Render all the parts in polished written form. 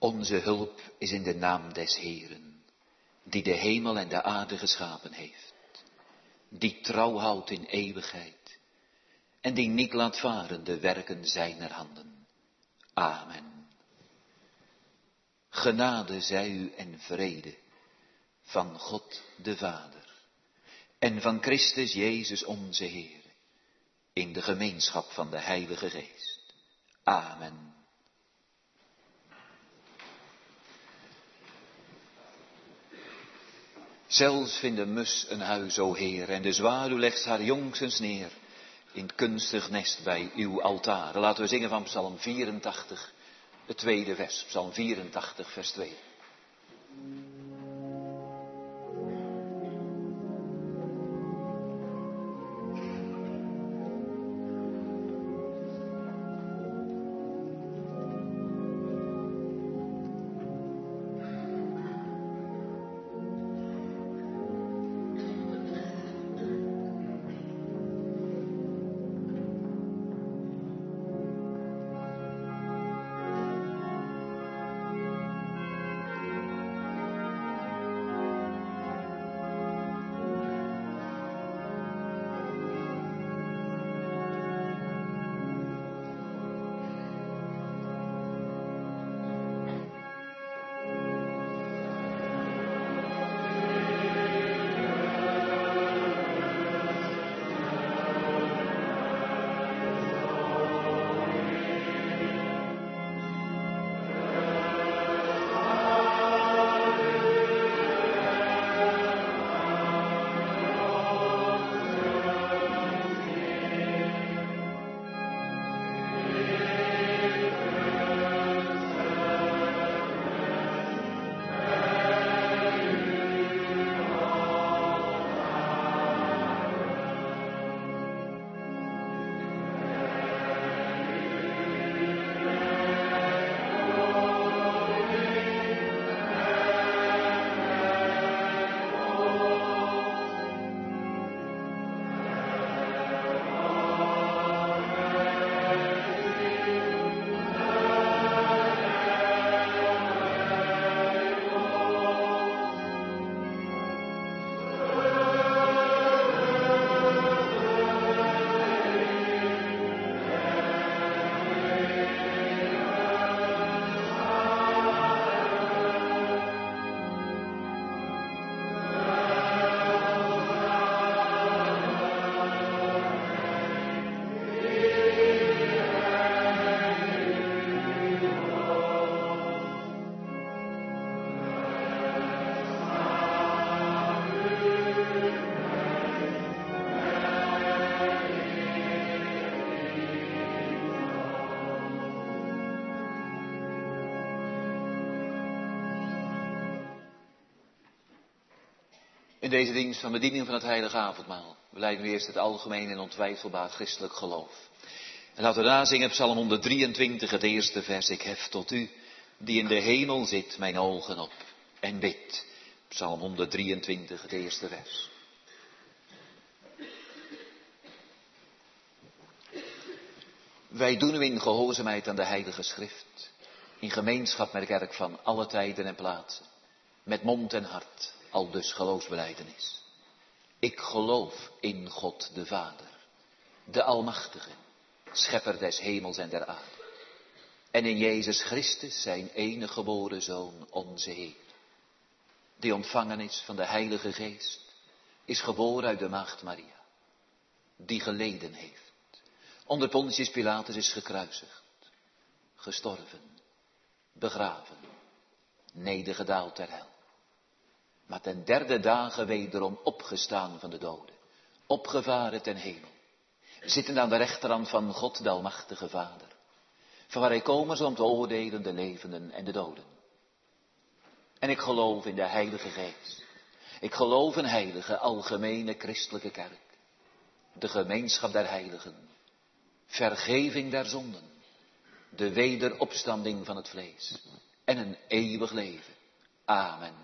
Onze hulp is in de naam des Heeren, die de hemel en de aarde geschapen heeft, die trouw houdt in eeuwigheid en die niet laat varen de werken zijner handen. Amen. Genade zij u en vrede van God de Vader en van Christus Jezus onze Heer, in de gemeenschap van de Heilige Geest. Amen. Zelfs vindt de mus een huis, o Heer, en de zwaluw legt haar jongsens neer in het kunstig nest bij uw altaar. Laten we zingen van Psalm 84, het tweede vers, Psalm 84, vers 2. In deze dienst van bediening van het heilige avondmaal belijden we eerst het algemeen en ontwijfelbaar christelijk geloof. En laten we daarna zingen Psalm 123, het eerste vers. Ik hef tot u, die in de hemel zit, mijn ogen op en bid. Psalm 123, het eerste vers. Wij doen u in gehoorzaamheid aan de heilige schrift, in gemeenschap met de kerk van alle tijden en plaatsen, met mond en hart, aldus geloofsbelijdenis. Ik geloof in God de Vader, de Almachtige, schepper des hemels en der aarde. En in Jezus Christus, zijn enige geboren Zoon, onze Heer, die ontvangen is van de Heilige Geest, is geboren uit de maagd Maria, die geleden heeft, onder Pontius Pilatus is gekruisigd, gestorven, begraven, nedergedaald ter hel, maar ten derde dagen wederom opgestaan van de doden, opgevaren ten hemel, zittend aan de rechterhand van God de Almachtige Vader, van waar hij komen zal om te oordelen de levenden en de doden. En ik geloof in de Heilige Geest. Ik geloof in heilige, algemene christelijke kerk, de gemeenschap der heiligen, vergeving der zonden, de wederopstanding van het vlees en een eeuwig leven. Amen.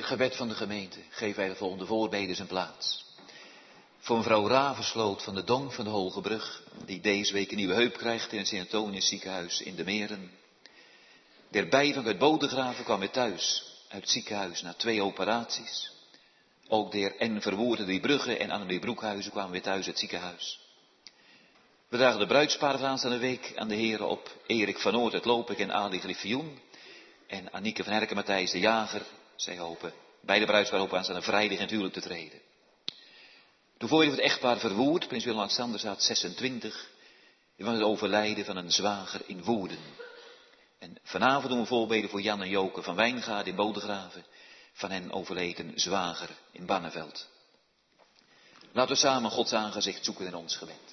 het gebed van de gemeente geven wij de volgende voorbeden zijn plaats. Voor mevrouw Ravensloot van de Donk van de Hoge Brug, die deze week een nieuwe heup krijgt in het Sint-Antonius ziekenhuis in de Meren. De heer Bijvank uit Bodegraven kwam weer thuis uit het ziekenhuis na 2 operaties. Ook de heer N. Verwoerd uit Brugge en Annelie Broekhuizen kwamen weer thuis uit het ziekenhuis. We dragen de bruidspaar van aanstaande week aan de heren op. Erik van Oort uit Lopik en Ali Griffioen. En Anieke van Herken, Matthijs de Jager. Zij hopen, beide bruidspaar hopen aanstaande vrijdag in het huwelijk te treden. De voorbeeld van het echtpaar Verwoerd, prins Willem-Alexander, staat 26. Van het overlijden van een zwager in Woerden. En vanavond doen we voorbeden voor Jan en Joke van Wijngaard in Bodegraven. Van hen overleden zwager in Barneveld. Laten we samen Gods aangezicht zoeken in ons gebed.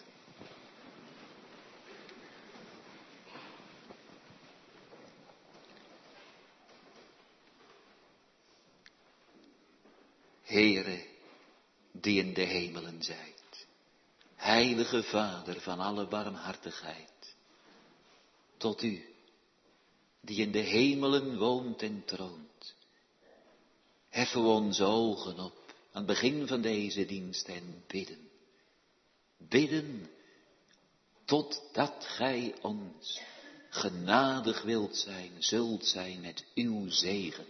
Heere, die in de hemelen zijt, heilige Vader van alle barmhartigheid, tot u, die in de hemelen woont en troont, heffen we onze ogen op aan het begin van deze dienst en bidden. Bidden totdat gij ons genadig wilt zijn, zult zijn met uw zegen.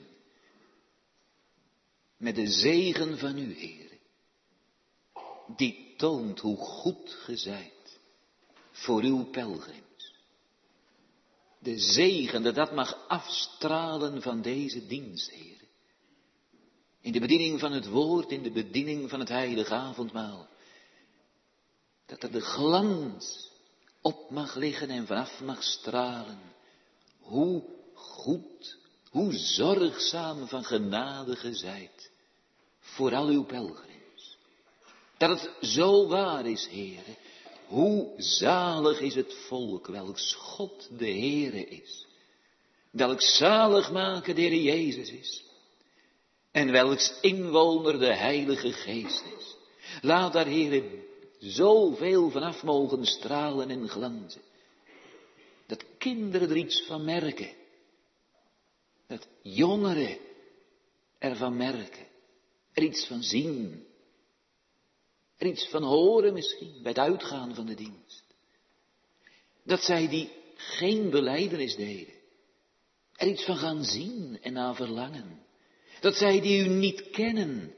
Met de zegen van u, Heere, die toont hoe goed ge zijt voor uw pelgrims. De zegen dat mag afstralen van deze dienst, Heere. In de bediening van het woord, in de bediening van het heilige avondmaal. Dat er de glans op mag liggen en vanaf mag stralen. Hoe goed, hoe zorgzaam van genade ge zijt voor al uw pelgrims. Dat het zo waar is, Heere, hoe zalig is het volk, welks God de Heere is. Welks zaligmaker de Heer Jezus is. En welks inwoner de Heilige Geest is. Laat daar, Heere, zoveel vanaf mogen stralen en glanzen. Dat kinderen er iets van merken. Dat jongeren ervan merken. Er iets van zien. Er iets van horen misschien bij het uitgaan van de dienst. Dat zij die geen belijdenis deden. Er iets van gaan zien en naar verlangen. Dat zij die u niet kennen.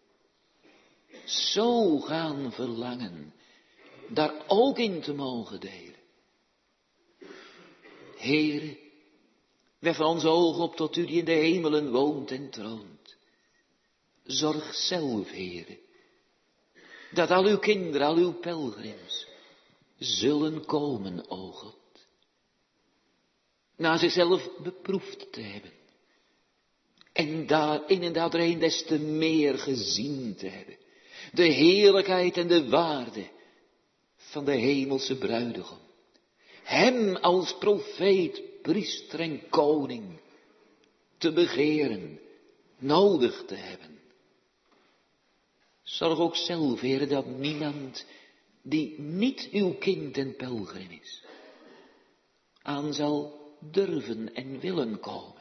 Zo gaan verlangen. Daar ook in te mogen delen. Heere, we heffen onze ogen op tot u die in de hemelen woont en troont. Zorg zelf, Heere, dat al uw kinderen, al uw pelgrims, zullen komen, o God. Na zichzelf beproefd te hebben. En daarin en daardoorheen des te meer gezien te hebben. De heerlijkheid en de waarde van de hemelse bruidegom. Hem als profeet, priester en koning te begeren, nodig te hebben. Zorg ook zelf, Heere, dat niemand die niet uw kind en pelgrim is, aan zal durven en willen komen.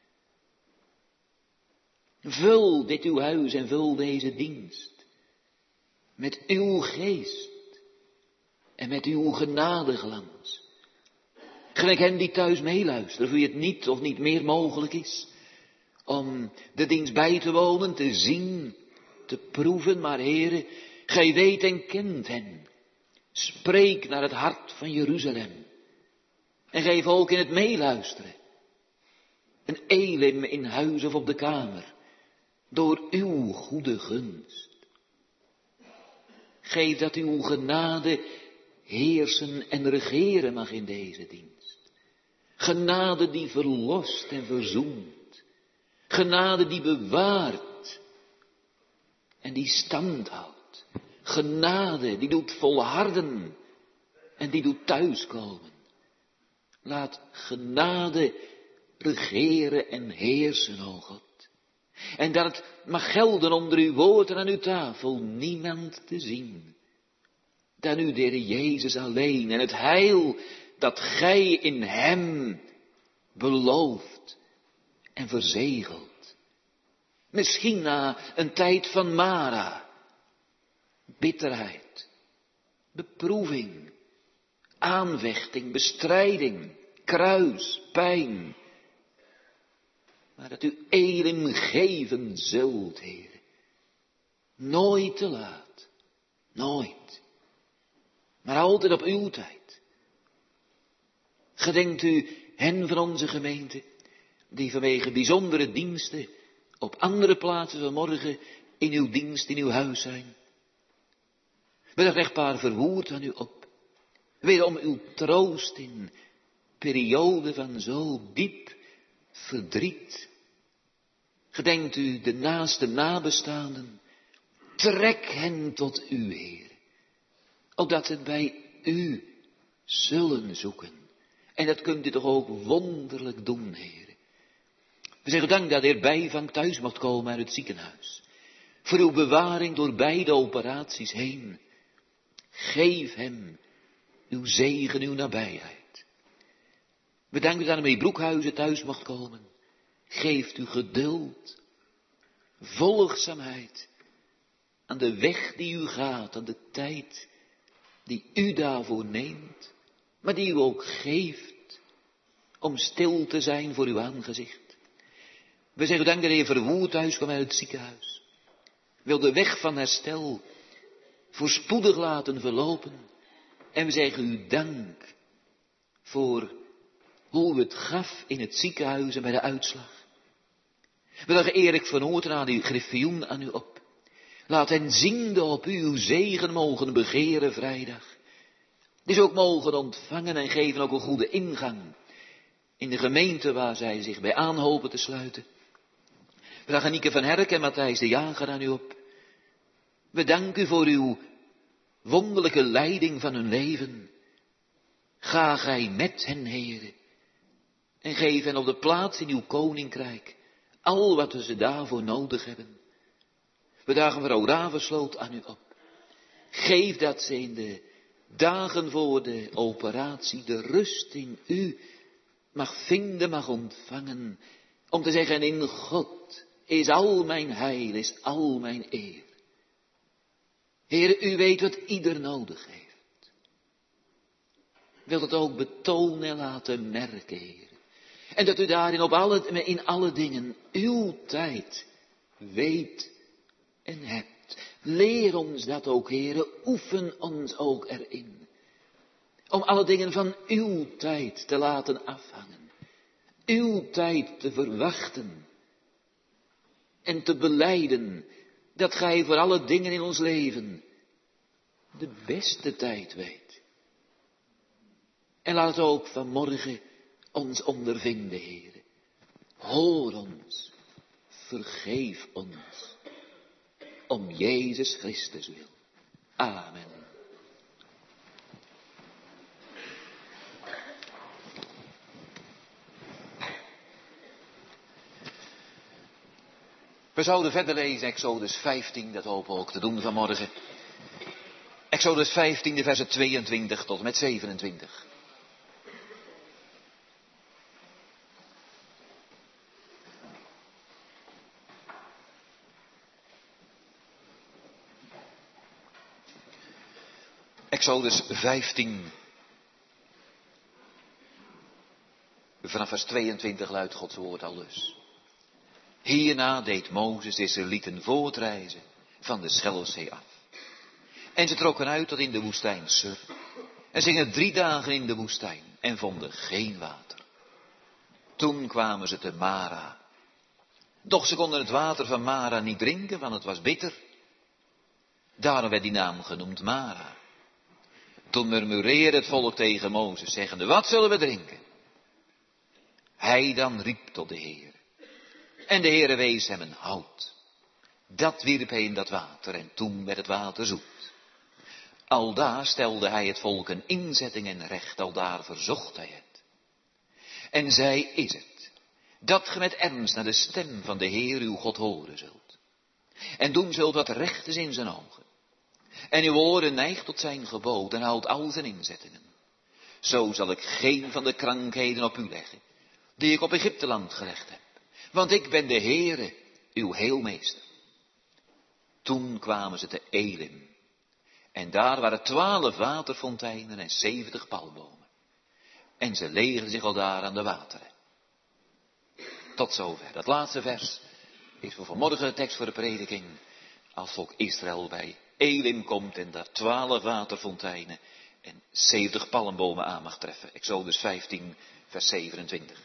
Vul dit uw huis en vul deze dienst met uw geest en met uw genadeglans. Gelijk hen die thuis meeluisteren, voor wie het niet of niet meer mogelijk is om de dienst bij te wonen, te zien, te proeven. Maar Heere, gij weet en kent hen. Spreek naar het hart van Jeruzalem. En geef ook in het meeluisteren een elim in huis of op de kamer. Door uw goede gunst. Geef dat uw genade heersen en regeren mag in deze dienst. Genade die verlost en verzoent. Genade die bewaart en die stand houdt. Genade die doet volharden en die doet thuiskomen. Laat genade regeren en heersen, o God. En dat het mag gelden onder uw woord en aan uw tafel niemand te zien. Dan u, de Heer Jezus alleen en het heil dat gij in hem belooft en verzegelt. Misschien na een tijd van Mara. Bitterheid, beproeving, aanvechting, bestrijding, kruis, pijn. Maar dat u elim geven zult, Heer. Nooit te laat, nooit. Maar altijd op uw tijd. Gedenkt u hen van onze gemeente, die vanwege bijzondere diensten op andere plaatsen vanmorgen in uw dienst, in uw huis zijn. Met een echtpaar verwoerd aan u op. Wederom uw troost in periode van zo diep verdriet. Gedenkt u de naaste nabestaanden. Trek hen tot u, Heer. Opdat ze het bij u zullen zoeken. En dat kunt u toch ook wonderlijk doen, Heer. We zeggen dank dat de Heer bijvang thuis mocht komen uit het ziekenhuis. Voor uw bewaring door beide operaties heen. Geef hem uw zegen, uw nabijheid. We danken dat hij met Broekhuizen thuis mocht komen. Geeft u geduld, volgzaamheid aan de weg die u gaat, aan de tijd die u daarvoor neemt, maar die u ook geeft om stil te zijn voor uw aangezicht. We zeggen dank dat de Heer verwoerd thuis kwam uit het ziekenhuis. Wil de weg van herstel voorspoedig laten verlopen. En we zeggen u dank voor hoe u het gaf in het ziekenhuis en bij de uitslag. We dagen Erik van Oorten aan uw griffioen aan u op. Laat hen ziende op u uw zegen mogen begeren vrijdag. Die ze ook mogen ontvangen en geven ook een goede ingang in de gemeente waar zij zich bij aanhopen te sluiten. We dagen Nieke van Herk en Matthijs de Jager aan u op. We danken u voor uw wonderlijke leiding van hun leven. Ga gij met hen, Heere, en geef hen op de plaats in uw koninkrijk al wat ze daarvoor nodig hebben. We dagen mevrouw Ravensloot aan u op. Geef dat ze in de dagen voor de operatie de rust in u mag vinden, mag ontvangen, om te zeggen, in God is al mijn heil, is al mijn eer. Heer, u weet wat ieder nodig heeft. Wilt het ook betonen en laten merken, Heer. En dat u daarin in alle dingen uw tijd weet en hebt. Leer ons dat ook, Heer. Oefen ons ook erin. Om alle dingen van uw tijd te laten afhangen. Uw tijd te verwachten. En te belijden dat gij voor alle dingen in ons leven de beste tijd weet. En laat het ook vanmorgen ons ondervinden, Heer. Hoor ons, vergeef ons, om Jezus Christus wil. Amen. We zouden verder lezen Exodus 15, dat hopen we ook te doen vanmorgen. Exodus 15, de versen 22 tot en met 27. Exodus 15. Vanaf vers 22 luidt Gods woord aldus. Hierna deed Mozes de Israëlieten voortreizen van de Schelfzee af. En ze trokken uit tot in de woestijn Sur. En ze gingen 3 dagen in de woestijn en vonden geen water. Toen kwamen ze te Mara. Doch ze konden het water van Mara niet drinken, want het was bitter. Daarom werd die naam genoemd Mara. Toen murmureerde het volk tegen Mozes, zeggende, wat zullen we drinken? Hij dan riep tot de Heer. En de Heere wees hem een hout. Dat wierp hij in dat water en toen werd het water zoet. Aldaar stelde hij het volk een inzetting en recht, aldaar verzocht hij het. En zij is het, dat ge met ernst naar de stem van de Heer uw God horen zult. En doen zult wat recht is in zijn ogen. En uw oren neigt tot zijn gebod en houdt al zijn inzettingen. Zo zal ik geen van de krankheden op u leggen, die ik op Egypteland gelegd heb. Want ik ben de Heere, uw heelmeester. Toen kwamen ze te Elim. En daar waren 12 waterfonteinen en 70 palmbomen. En ze legerden zich al daar aan de wateren. Tot zover. Dat laatste vers is voor vanmorgen de tekst voor de prediking. Als volk Israël bij Elim komt en daar 12 waterfonteinen en 70 palmbomen aan mag treffen. Exodus 15, vers 27.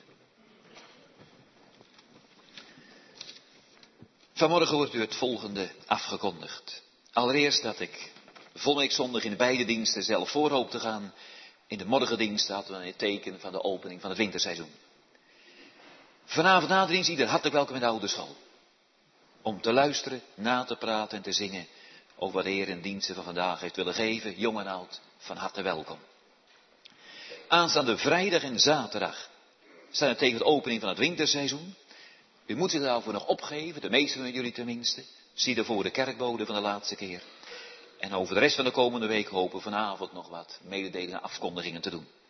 Vanmorgen wordt u het volgende afgekondigd. Allereerst dat ik volweekzondag in de beide diensten zelf voor hoop te gaan. In de morgendienst hadden we het teken van de opening van het winterseizoen. Vanavond na de dienst ieder hartelijk welkom in de oude school. Om te luisteren, na te praten en te zingen over wat de Heer in diensten van vandaag heeft willen geven. Jong en oud, van harte welkom. Aanstaande vrijdag en zaterdag staan het tegen de opening van het winterseizoen. U moet zich daarvoor nog opgeven, de meesten van jullie tenminste. Zie ervoor de kerkbode van de laatste keer. En over de rest van de komende week hopen vanavond nog wat mededelingen, afkondigingen te doen.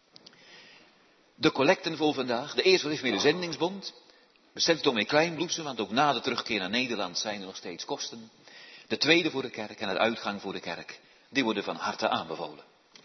De collecten voor vandaag. De eerste is weer de zendingsbond. Bestemd door mijn Kleinbloedsen, want ook na de terugkeer naar Nederland zijn er nog steeds kosten. De tweede voor de kerk en het uitgang voor de kerk. Die worden van harte aanbevolen.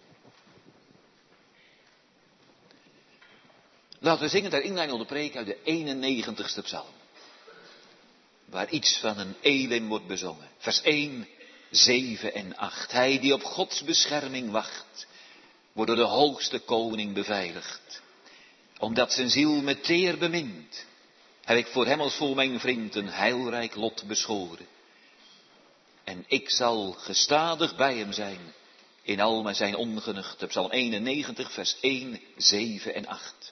Laten we zingen ter inleiding op de preek uit de 91ste psalm. Waar iets van een Elim wordt bezongen. Vers 1, 7 en 8. Hij die op Gods bescherming wacht, wordt door de hoogste koning beveiligd. Omdat zijn ziel me teer bemint, heb ik voor hem als voor mijn vriend een heilrijk lot beschoren. En ik zal gestadig bij hem zijn in al zijn ongenuchten. Psalm 91, vers 1, 7 en 8.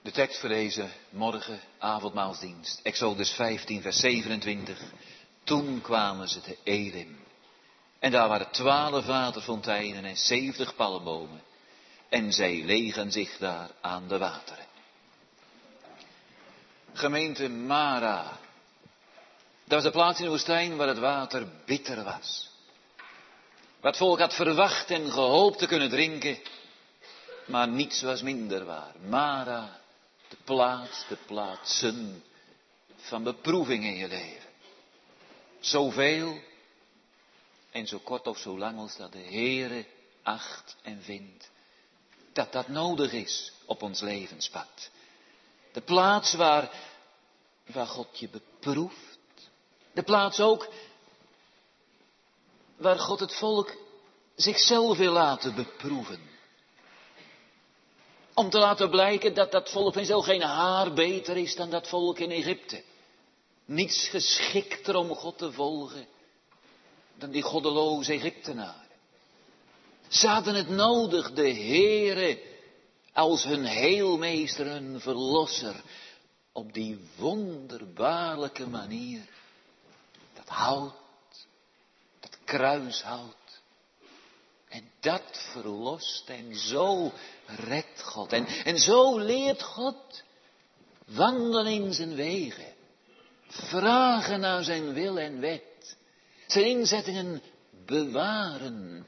De tekst voor deze morgen avondmaalsdienst. Exodus 15 vers 27. Toen kwamen ze te Elim. En daar waren 12 waterfonteinen en 70 palmbomen. En zij legen zich daar aan de wateren. Gemeente Mara. Dat was de plaats in de woestijn waar het water bitter was. Waar het volk had verwacht en gehoopt te kunnen drinken. Maar niets was minder waar. Mara, de plaatsen van beproeving in je leven. Zoveel en zo kort of zo lang als dat de Heere acht en vindt dat dat nodig is op ons levenspad. De plaats waar God je beproeft. De plaats ook waar God het volk zichzelf wil laten beproeven. Om te laten blijken dat dat volk van zo geen haar beter is dan dat volk in Egypte. Niets geschikter om God te volgen dan die goddeloze Egyptenaren. Ze hadden het nodig, de Heere, als hun heelmeester, hun verlosser, op die wonderbaarlijke manier. Dat hout, dat kruishout. En dat verlost en zo redt God. En zo leert God wandelen in zijn wegen. Vragen naar zijn wil en wet. Zijn inzettingen bewaren.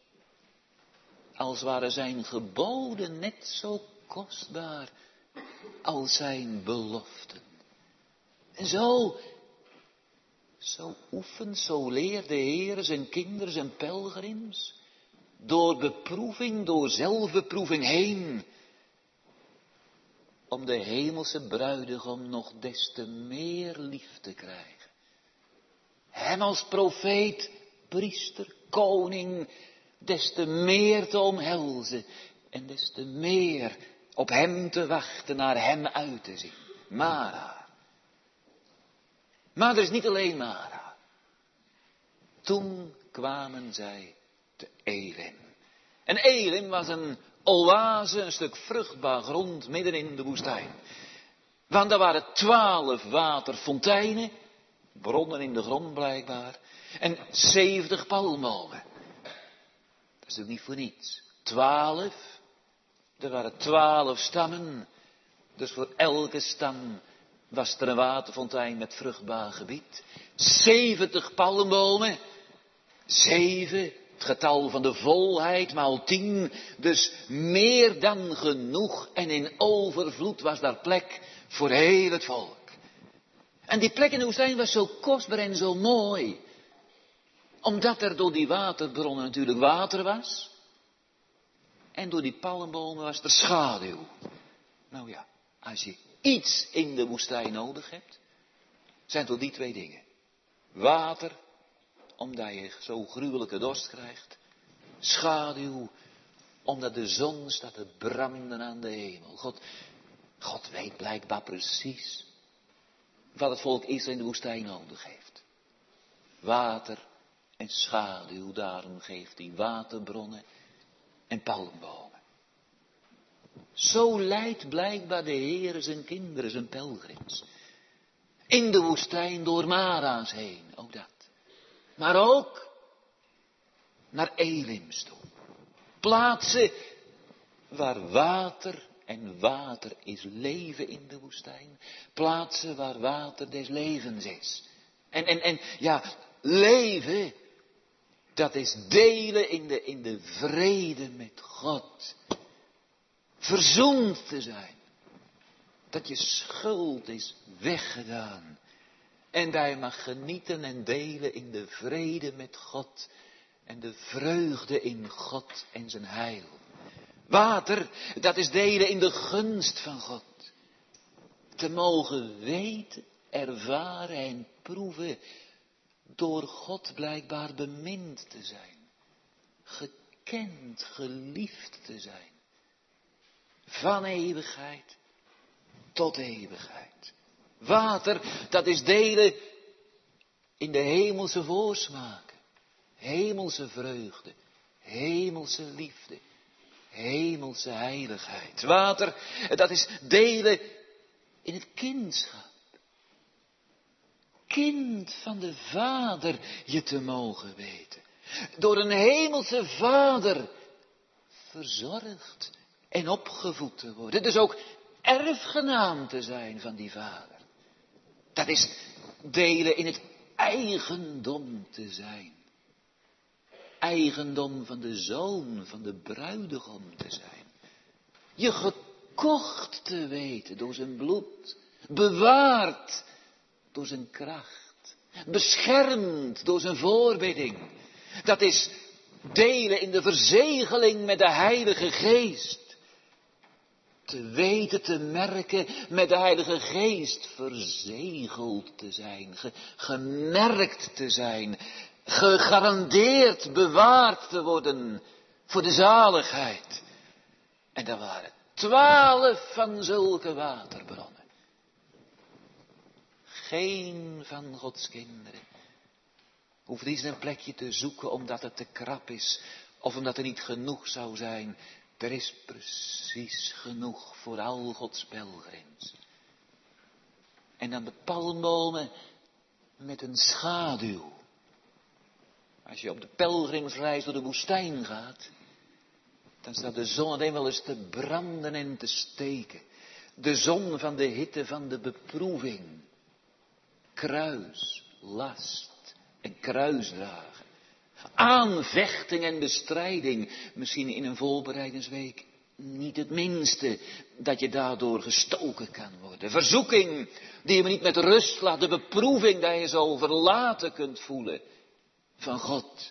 Als waren zijn geboden net zo kostbaar als zijn beloften. En zo oefent, zo leert de Heer zijn kinderen, zijn pelgrims. Door beproeving, door zelfbeproeving heen. Om de hemelse bruidegom nog des te meer lief te krijgen. Hem als profeet, priester, koning, des te meer te omhelzen. En des te meer op hem te wachten, naar hem uit te zien. Mara. Maar er is niet alleen Mara. Toen kwamen zij te Elim. En Elim was een oase, een stuk vruchtbaar grond midden in de woestijn. Want er waren 12 waterfonteinen, bronnen in de grond blijkbaar, en 70 palmbomen. Dat is natuurlijk niet voor niets. 12, er waren 12 stammen, dus voor elke stam was er een waterfontein met vruchtbaar gebied. 70 palmbomen, 7, het getal van de volheid, maal 10, dus meer dan genoeg en in overvloed was daar plek voor heel het volk. En die plek in de woestijn was zo kostbaar en zo mooi, omdat er door die waterbronnen natuurlijk water was, en door die palmbomen was er schaduw. Nou ja, als je iets in de woestijn nodig hebt, zijn het wel die 2 dingen. Water, omdat je zo gruwelijke dorst krijgt. Schaduw, omdat de zon staat te branden aan de hemel. God weet blijkbaar precies wat het volk Israël in de woestijn nodig heeft. Water en schaduw, daarom geeft hij waterbronnen en palmbomen. Zo leidt blijkbaar de Heer zijn kinderen, zijn pelgrims. In de woestijn door Mara's heen, ook dat. Maar ook naar Elims toe. Plaatsen waar water, en water is leven in de woestijn. Plaatsen waar water des levens is. En ja, leven, dat is delen in de vrede met God. Verzoend te zijn. Dat je schuld is weggedaan. En dat je mag genieten en delen in de vrede met God. En de vreugde in God en zijn heil. Water, dat is delen in de gunst van God. Te mogen weten, ervaren en proeven. Door God blijkbaar bemind te zijn. Gekend, geliefd te zijn. Van eeuwigheid tot eeuwigheid. Water, dat is delen in de hemelse voorsmaken. Hemelse vreugde, hemelse liefde. hemelse heiligheid. Water, dat is delen in het kindschap. Kind van de Vader je te mogen weten. Door een hemelse Vader verzorgd en opgevoed te worden. Dus ook erfgenaam te zijn van die Vader. Dat is delen in het eigendom te zijn. Eigendom van de zoon, van de bruidegom te zijn. Je gekocht te weten door zijn bloed. Bewaard door zijn kracht. Beschermd door zijn voorbidding. Dat is delen in de verzegeling met de Heilige Geest. Te weten, te merken, met de Heilige Geest verzegeld te zijn. Gemerkt te zijn. Gegarandeerd bewaard te worden voor de zaligheid. En er waren 12 van zulke waterbronnen. Geen van Gods kinderen hoeft eens een plekje te zoeken omdat het te krap is of omdat er niet genoeg zou zijn. Er is precies genoeg voor al Gods pelgrims. En dan de palmbomen met een schaduw. Als je op de pelgrimsreis door de woestijn gaat, dan staat de zon alleen wel eens te branden en te steken. De zon van de hitte van de beproeving. Kruis, last en kruisdragen. Aanvechting en bestrijding. Misschien in een voorbereidingsweek niet het minste dat je daardoor gestoken kan worden. Verzoeking die je niet met rust laat. De beproeving dat je zo verlaten kunt voelen van God.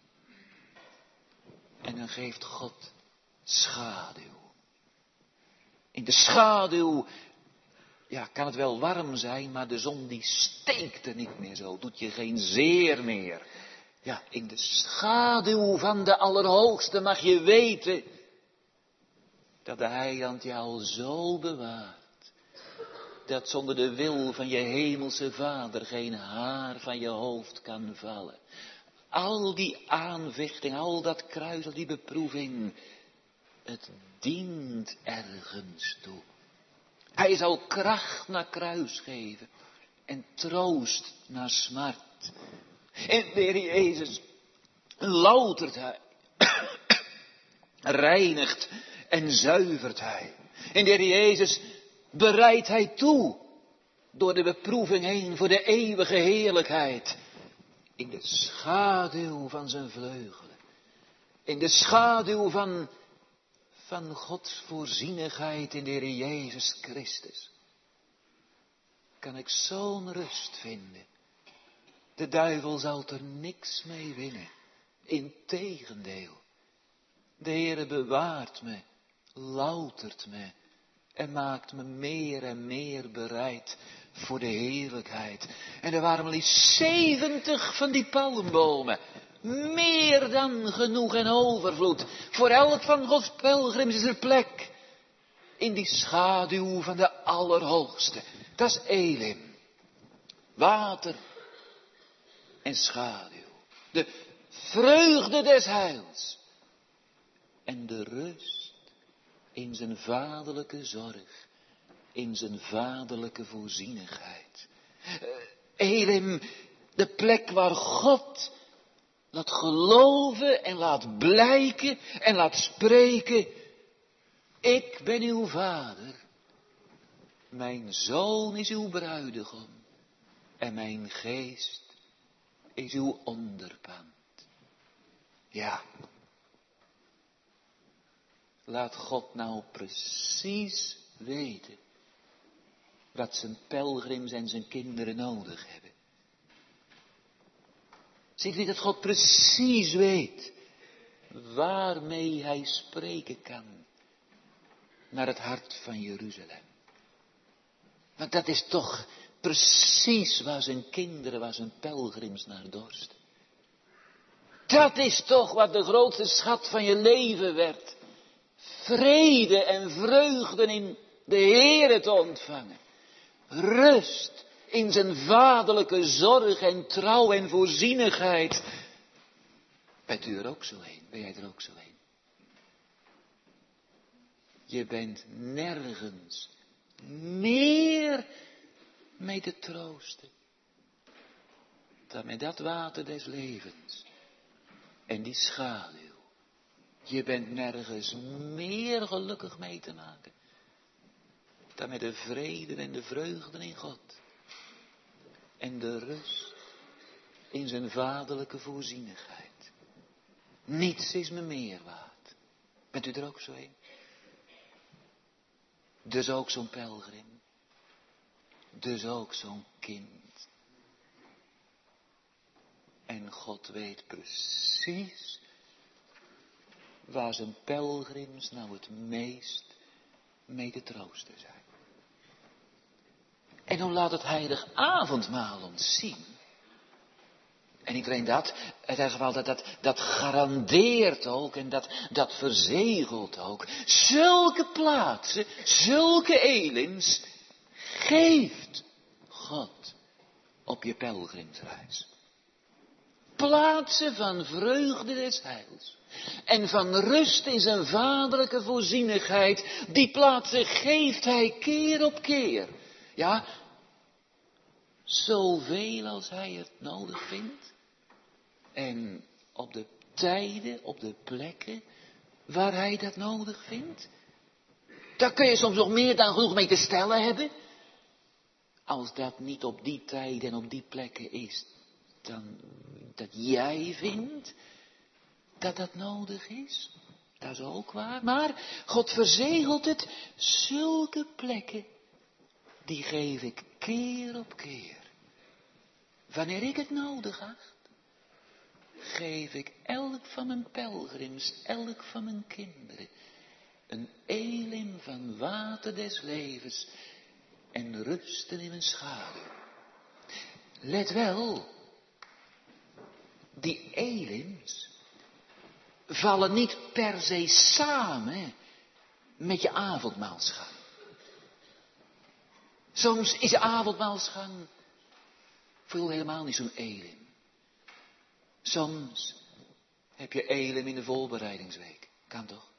En dan geeft God schaduw. In de schaduw, ja, kan het wel warm zijn, maar de zon die steekt er niet meer zo. Doet je geen zeer meer. Ja, in de schaduw van de Allerhoogste mag je weten dat de heiland je al zo bewaart. Dat zonder de wil van je hemelse Vader geen haar van je hoofd kan vallen. Al die aanvechting, al dat kruis, al die beproeving, het dient ergens toe. Hij zal kracht naar kruis geven en troost naar smart. En de Heer Jezus loutert hij, reinigt en zuivert hij. En de Heer Jezus bereidt hij toe door de beproeving heen voor de eeuwige heerlijkheid. In de schaduw van zijn vleugelen. In de schaduw van Gods voorzienigheid in de Heer Jezus Christus. Kan ik zo'n rust vinden. De duivel zal er niks mee winnen. Integendeel. De Heere bewaart me, loutert me en maakt me meer en meer bereid voor de heerlijkheid. En er waren maar liefst 70 van die palmbomen. Meer dan genoeg en overvloed. Voor elk van Gods pelgrims is er plek. In die schaduw van de Allerhoogste. Dat is Elim. Water en schaduw. De vreugde des heils. En de rust in zijn vaderlijke zorg. In zijn vaderlijke voorzienigheid. Elim, de plek waar God laat geloven en laat blijken en laat spreken. Ik ben uw vader. Mijn zoon is uw bruidegom. En mijn geest is uw onderpand. Ja. Laat God nou precies weten wat zijn pelgrims en zijn kinderen nodig hebben. Ziet u dat God precies weet waarmee hij spreken kan naar het hart van Jeruzalem. Want dat is toch precies waar zijn kinderen, waar zijn pelgrims naar dorsten. Dat is toch wat de grootste schat van je leven werd. Vrede en vreugde in de Heere te ontvangen. Rust in zijn vaderlijke zorg en trouw en voorzienigheid. Bent u er ook zo heen? Ben jij er ook zo heen? Je bent nergens meer mee te troosten dan met dat water des levens en die schaduw. Je bent nergens meer gelukkig mee te maken dan met de vrede en de vreugde in God. En de rust in zijn vaderlijke voorzienigheid. Niets is me meer waard. Bent u er ook zo een? Dus ook zo'n pelgrim. Dus ook zo'n kind. En God weet precies waar zijn pelgrims nou het meest mee te troosten zijn. En dan laat het heilig avondmaal ons zien. En niet alleen dat, het heilige avondmaal dat garandeert ook en dat verzegelt ook. Zulke plaatsen, zulke elims geeft God op je pelgrimsreis. Plaatsen van vreugde des heils. En van rust in zijn vaderlijke voorzienigheid. Die plaatsen geeft hij keer op keer. Ja, zoveel als hij het nodig vindt. En op de tijden, op de plekken waar hij dat nodig vindt. Daar kun je soms nog meer dan genoeg mee te stellen hebben. Als dat niet op die tijden en op die plekken is, dan dat jij vindt dat dat nodig is. Dat is ook waar. Maar God verzegelt het. Zulke plekken, die geef ik keer op keer. Wanneer ik het nodig acht, geef ik elk van mijn pelgrims, elk van mijn kinderen, een elim van water des levens en rusten in mijn schaduw. Let wel, die elims vallen niet per se samen met je avondmaalsgang. Soms is je avondmaalsgang voor helemaal niet zo'n elim. Soms heb je elim in de voorbereidingsweek. Kan toch?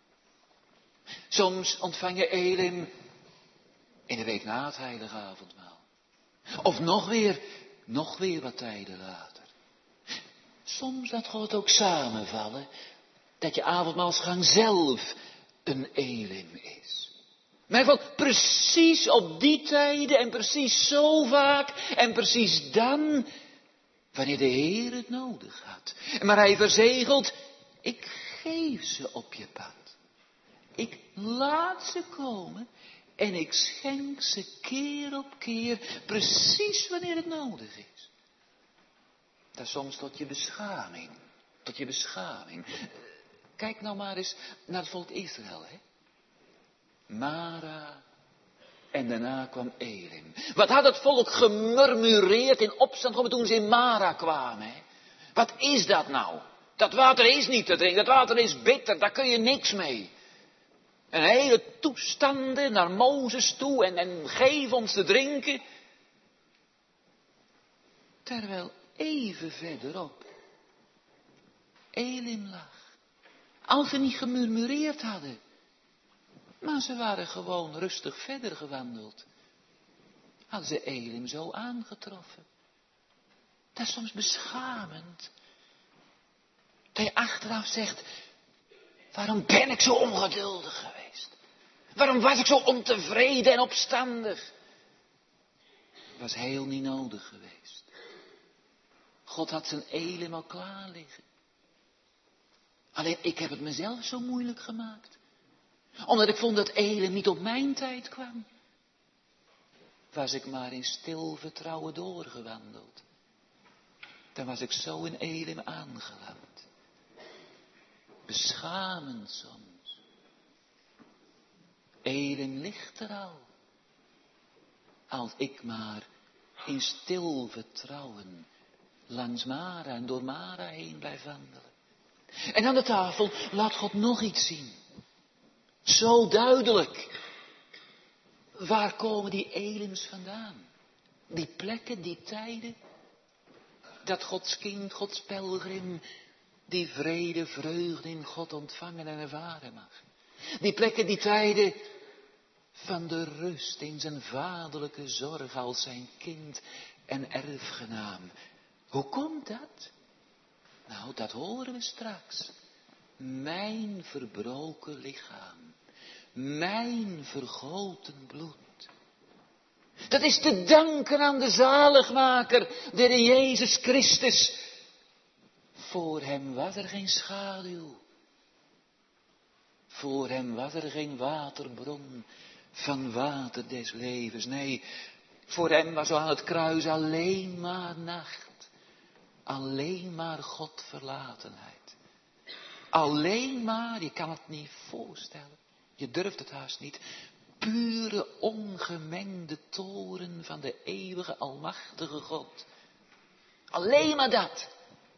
Soms ontvang je elim in de week na het heilige avondmaal. Of nog weer wat tijden later. Soms laat God ook samenvallen dat je avondmaalsgang zelf een elim is. Maar hij valt precies op die tijden en precies zo vaak en precies dan wanneer de Heer het nodig had. Maar hij verzegelt, ik geef ze op je pad. Ik laat ze komen en ik schenk ze keer op keer precies wanneer het nodig is. Dat is soms tot je beschaming. Tot je beschaming. Kijk nou maar eens naar het volk Israël. Hè? Mara en daarna kwam Elim. Wat had het volk gemurmureerd in opstand gekomen toen ze in Mara kwamen. Hè? Wat is dat nou? Dat water is niet te drinken. Dat water is bitter. Daar kun je niks mee. En hele toestanden naar Mozes toe en geef ons te drinken. Terwijl even verderop Elim lag. Als ze niet gemurmureerd hadden. Maar ze waren gewoon rustig verder gewandeld. Hadden ze Elim zo aangetroffen. Dat is soms beschamend. Dat je achteraf zegt, waarom ben ik zo ongeduldig geweest? Waarom was ik zo ontevreden en opstandig? Het was heel niet nodig geweest. God had zijn Elim al klaar liggen. Alleen ik heb het mezelf zo moeilijk gemaakt. Omdat ik vond dat Elim niet op mijn tijd kwam. Was ik maar in stil vertrouwen doorgewandeld. Dan was ik zo in Elim aangeland. Beschamend soms. Elim ligt er al. Als ik maar in stil vertrouwen langs Mara en door Mara heen blijf wandelen. En aan de tafel laat God nog iets zien. Zo duidelijk. Waar komen die elims vandaan? Die plekken, die tijden. Dat Gods kind, Gods pelgrim, die vrede, vreugde in God ontvangen en ervaren mag. Die plekken, die tijden van de rust in zijn vaderlijke zorg als zijn kind en erfgenaam. Hoe komt dat? Nou, dat horen we straks. Mijn verbroken lichaam, mijn vergoten bloed. Dat is te danken aan de zaligmaker, de Heer Jezus Christus. Voor hem was er geen schaduw. Voor hem was er geen waterbron van water des levens. Nee, voor hem was aan het kruis alleen maar nacht. Alleen maar Godverlatenheid. Alleen maar, je kan het niet voorstellen. Je durft het haast niet. Pure ongemengde toren van de eeuwige almachtige God. Alleen maar dat.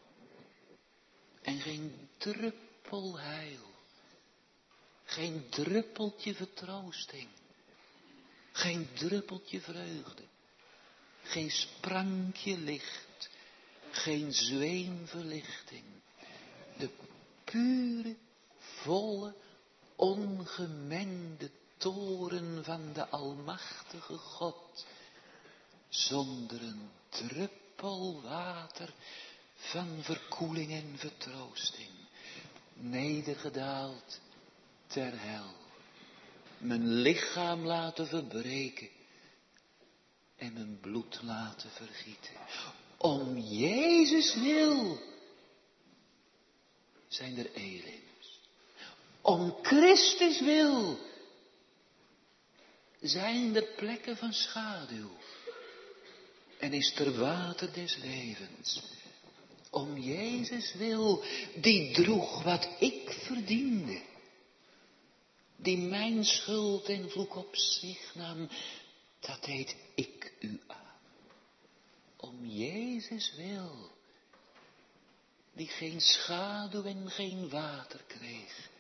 En geen druppel heil. Geen druppeltje vertroosting. Geen druppeltje vreugde. Geen sprankje licht. Geen zweemverlichting. De pure, volle, ongemengde toren van de almachtige God. Zonder een druppel water van verkoeling en vertroosting. Nedergedaald ter hel. Mijn lichaam laten verbreken. En mijn bloed laten vergieten. Om Jezus wil zijn er elims. Om Christus wil zijn er plekken van schaduw. En is er water des levens. Om Jezus wil, die droeg wat ik verdiende. Die mijn schuld en vloek op zich nam, dat deed ik u aan. Om Jezus wil, die geen schaduw en geen water kreeg.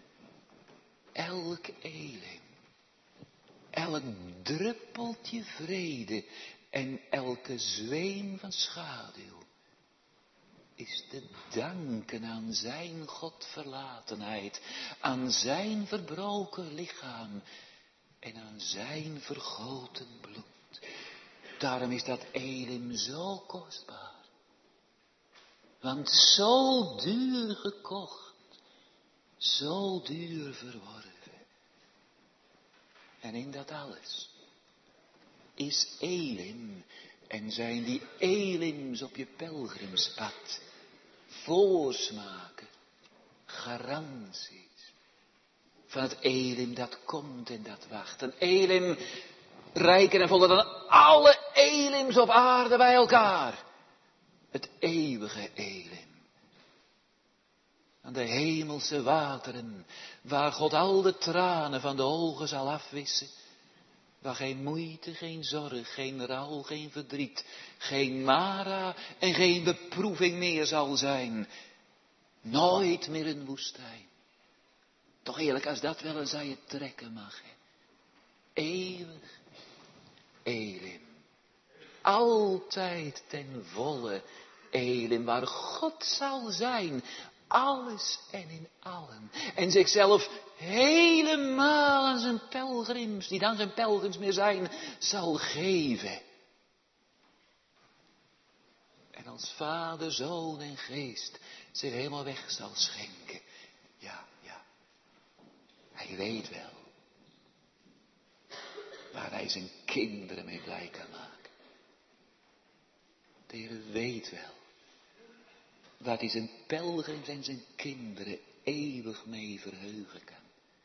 Elk elim, elk druppeltje vrede en elke zweem van schaduw is te danken aan zijn Godverlatenheid, aan zijn verbroken lichaam en aan zijn vergoten bloed. Daarom is dat elim zo kostbaar. Want zo duur gekocht, zo duur verworven. En in dat alles is elim en zijn die elims op je pelgrimspad voorsmaken, garanties van het elim dat komt en dat wacht. Een elim rijker en voller dan alle elims op aarde bij elkaar. Het eeuwige elim. Aan de hemelse wateren, waar God al de tranen van de ogen zal afwissen. Waar geen moeite, geen zorg, geen rouw, geen verdriet, geen mara en geen beproeving meer zal zijn. Nooit meer een woestijn. Toch eerlijk, als dat wel eens aan je trekken mag. Hè. Eeuwig elim. Altijd ten volle elim, waar God zal zijn. Alles en in allen. En zichzelf helemaal aan zijn pelgrims, die dan zijn pelgrims meer zijn, zal geven. En als Vader, Zoon en Geest zich helemaal weg zal schenken. Ja. Hij weet wel waar hij zijn kinderen mee blij kan maken. De Heer weet wel waar hij zijn pelgrims en zijn kinderen eeuwig mee verheugen kan.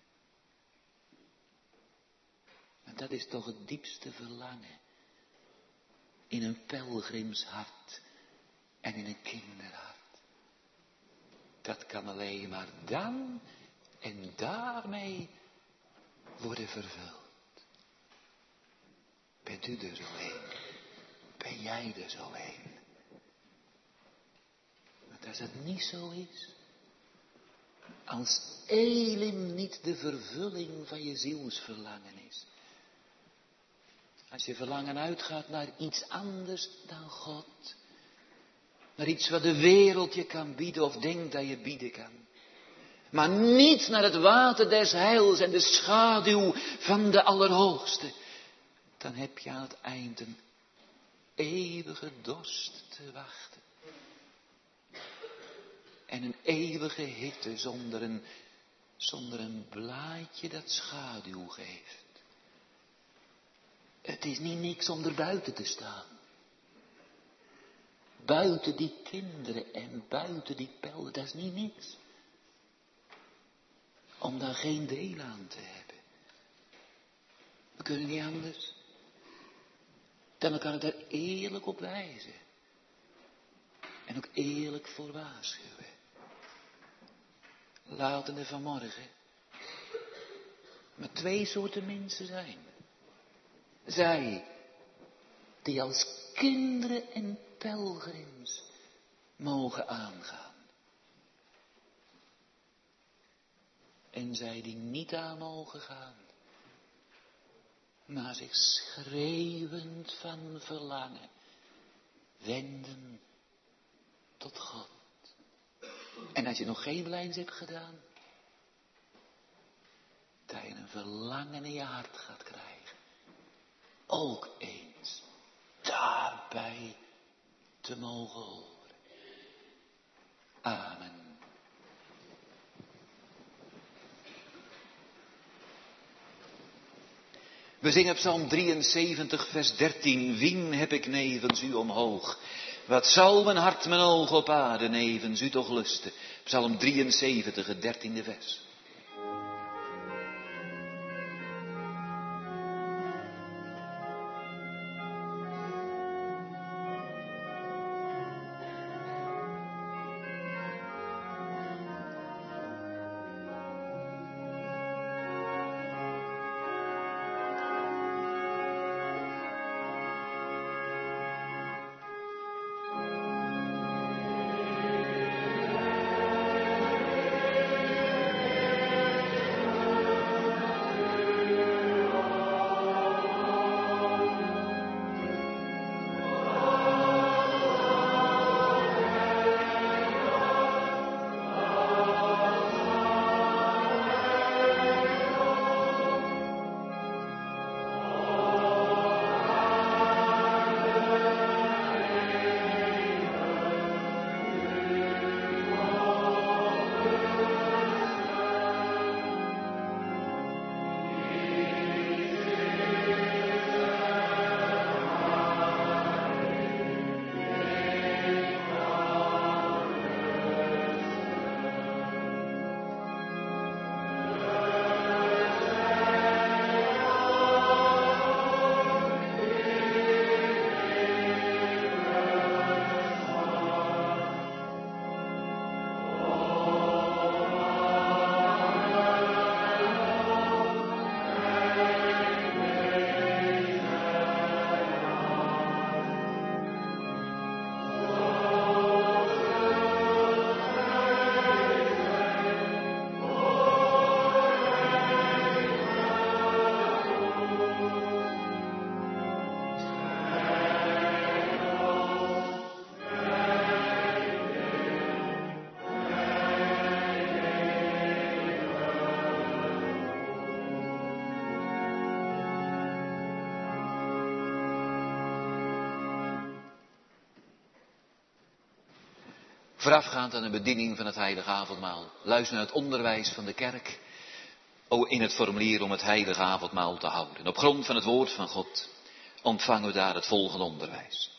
En dat is toch het diepste verlangen in een pelgrimshart en in een kinderhart. Dat kan alleen maar dan en daarmee worden vervuld. Bent u er zo een? Ben jij er zo een? Want als het niet zo is, als elim niet de vervulling van je zielsverlangen is, als je verlangen uitgaat naar iets anders dan God, naar iets wat de wereld je kan bieden of denkt dat je bieden kan, maar niet naar het water des heils en de schaduw van de Allerhoogste, dan heb je aan het eind een eeuwige dorst te wachten. En een eeuwige hitte zonder een blaadje dat schaduw geeft. Het is niet niks om er buiten te staan. Buiten die kinderen en buiten die pelden, dat is niet niks. Om daar geen deel aan te hebben. We kunnen niet anders dan elkaar daar eerlijk op wijzen. En ook eerlijk voor waarschuwen. Laten er vanmorgen maar 2 soorten mensen zijn. Zij die als kinderen en pelgrims mogen aangaan. En zij die niet aan mogen gaan, maar zich schreeuwend van verlangen wenden tot God. En als je nog geen lijns hebt gedaan, dat je een verlangen in je hart gaat krijgen. Ook eens daarbij te mogen horen. Amen. We zingen Psalm 73, vers 13. Wien heb ik nevens u omhoog? Wat zal mijn hart, mijn oog op aarde nevens u toch lusten? Psalm 73, het 13e vers. Voorafgaand aan de bediening van het heilige avondmaal. Luister naar het onderwijs van de kerk. In het formulier om het heilige avondmaal te houden. En op grond van het woord van God ontvangen we daar het volgende onderwijs.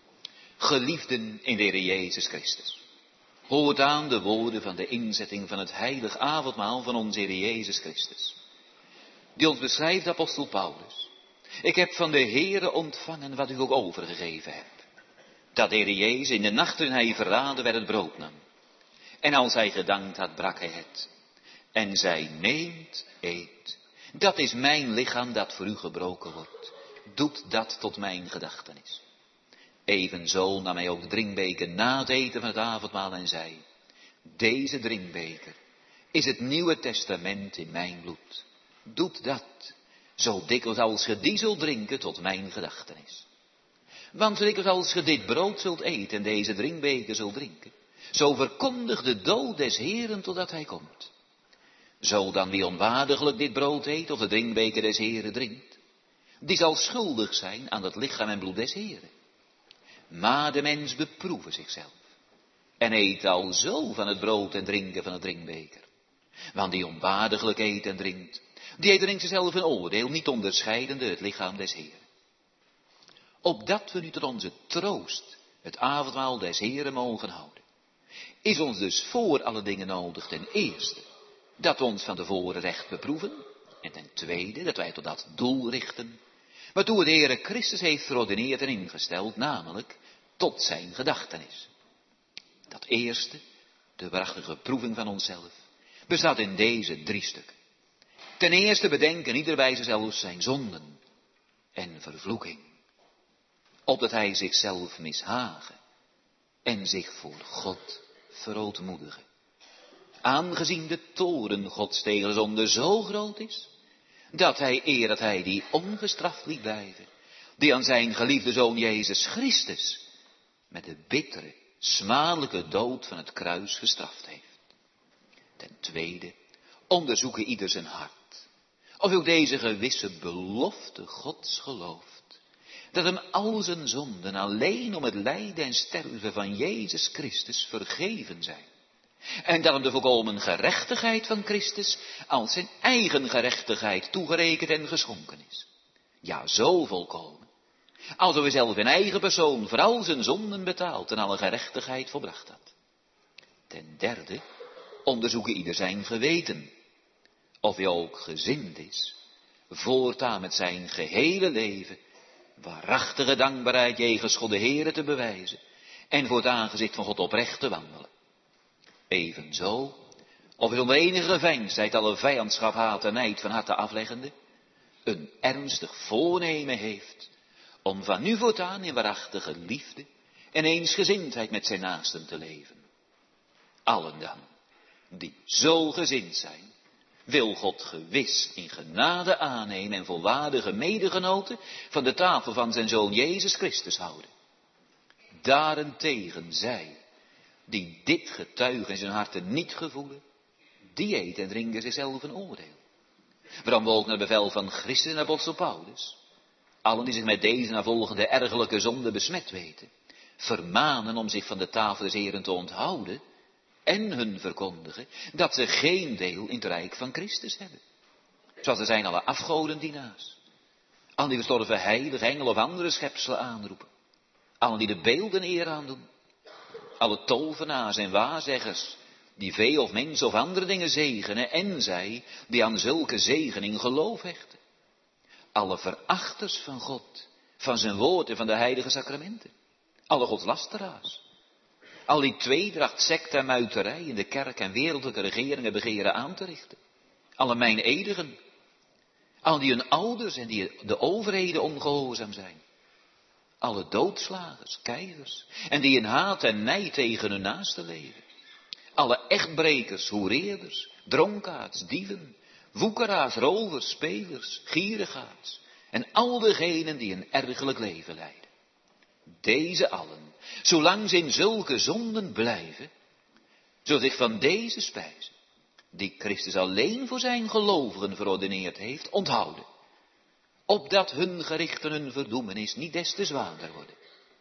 Geliefden in de Heer Jezus Christus. Hoort aan de woorden van de inzetting van het heilige avondmaal van onze Heer Jezus Christus. Die ons beschrijft apostel Paulus. Ik heb van de Heere ontvangen wat u ook overgegeven hebt. Dat de Heer Jezus in de nacht toen hij verraden werd het brood nam. En als hij gedankt had, brak hij het. En zei, neemt, eet. Dat is mijn lichaam dat voor u gebroken wordt. Doet dat tot mijn gedachtenis. Evenzo nam hij ook de drinkbeker na het eten van het avondmaal en zei, deze drinkbeker is het Nieuwe Testament in mijn bloed. Doet dat, zo dikwijls als ge die zult drinken tot mijn gedachtenis. Want dikwijls als ge dit brood zult eten en deze drinkbeker zult drinken, zo verkondigt de dood des Heeren totdat hij komt. Zo dan wie onwaardiglijk dit brood eet of de drinkbeker des Heren drinkt, die zal schuldig zijn aan het lichaam en bloed des Heren. Maar de mens beproeve zichzelf en eet al zo van het brood en drinken van het drinkbeker. Want die onwaardiglijk eet en drinkt, die eet en drinkt zichzelf een oordeel, niet onderscheidende het lichaam des Heren. Opdat we nu tot onze troost het avondmaal des Heren mogen houden, is ons dus voor alle dingen nodig ten eerste dat we ons van tevoren recht beproeven, en ten tweede dat wij tot dat doel richten, waartoe het Heere Christus heeft verordeneerd en ingesteld, namelijk tot zijn gedachtenis. Dat eerste, de waarachtige beproeving van onszelf, bestaat in deze 3 stukken. Ten eerste bedenken ieder bij zichzelf zijn zonden en vervloeking, opdat hij zichzelf mishagen en zich voor God verootmoedigen. Aangezien de toorn Gods tegen de zonde zo groot is, dat hij eer dat hij die ongestraft liet blijven, die aan zijn geliefde Zoon Jezus Christus met de bittere, smadelijke dood van het kruis gestraft heeft. Ten tweede, onderzoeken ieder zijn hart, of ook deze gewisse belofte Gods gelooft, dat hem al zijn zonden alleen om het lijden en sterven van Jezus Christus vergeven zijn. En dat hem de volkomen gerechtigheid van Christus als zijn eigen gerechtigheid toegerekend en geschonken is. Ja, zo volkomen, alsof hij zelf in eigen persoon voor al zijn zonden betaald en alle gerechtigheid volbracht had. Ten derde, onderzoeken ieder zijn geweten, of hij ook gezind is, voortaan met zijn gehele leven waarachtige dankbaarheid jegens God de Heere te bewijzen en voor het aangezicht van God oprecht te wandelen. Evenzo, of hij zonder enige geveinsdheid alle vijandschap, haat en nijd van harte afleggende, een ernstig voornemen heeft om van nu voortaan in waarachtige liefde en eensgezindheid met zijn naasten te leven. Allen dan, die zo gezind zijn, wil God gewis in genade aannemen en volwaardige medegenoten van de tafel van zijn Zoon Jezus Christus houden. Daarentegen zij, die dit getuigen in zijn harten niet gevoelen, die eten en drinken zichzelf een oordeel. Waarom we ook naar bevel van Christus en apostel Paulus, allen die zich met deze navolgende ergelijke zonde besmet weten, vermanen om zich van de tafel des Heren te onthouden en hun verkondigen dat ze geen deel in het rijk van Christus hebben. Zoals er zijn alle afgodendienaars, allen die gestorven heilig, engel of andere schepselen aanroepen, allen die de beelden eer aandoen, alle tovenaars en waarzeggers, die vee of mens of andere dingen zegenen, en zij die aan zulke zegening geloof hechten. Alle verachters van God, van zijn woord en van de heilige sacramenten. Alle godslasteraars. Al die tweedracht, secte en muiterij in de kerk en wereldlijke regeringen begeren aan te richten. Alle meineedigen. Al die hun ouders en die de overheden ongehoorzaam zijn. Alle doodslagers, keivers, en die in haat en nijd tegen hun naasten leven. Alle echtbrekers, hoereerders, dronkaards, dieven, woekeraars, rovers, spelers, gierigaards, en al degenen die een ergelijk leven leiden. Deze allen, zolang ze in zulke zonden blijven, zullen zich van deze spijzen, die Christus alleen voor zijn gelovigen verordeneerd heeft, onthouden, opdat hun gericht en hun verdoemenis niet des te zwaarder worden.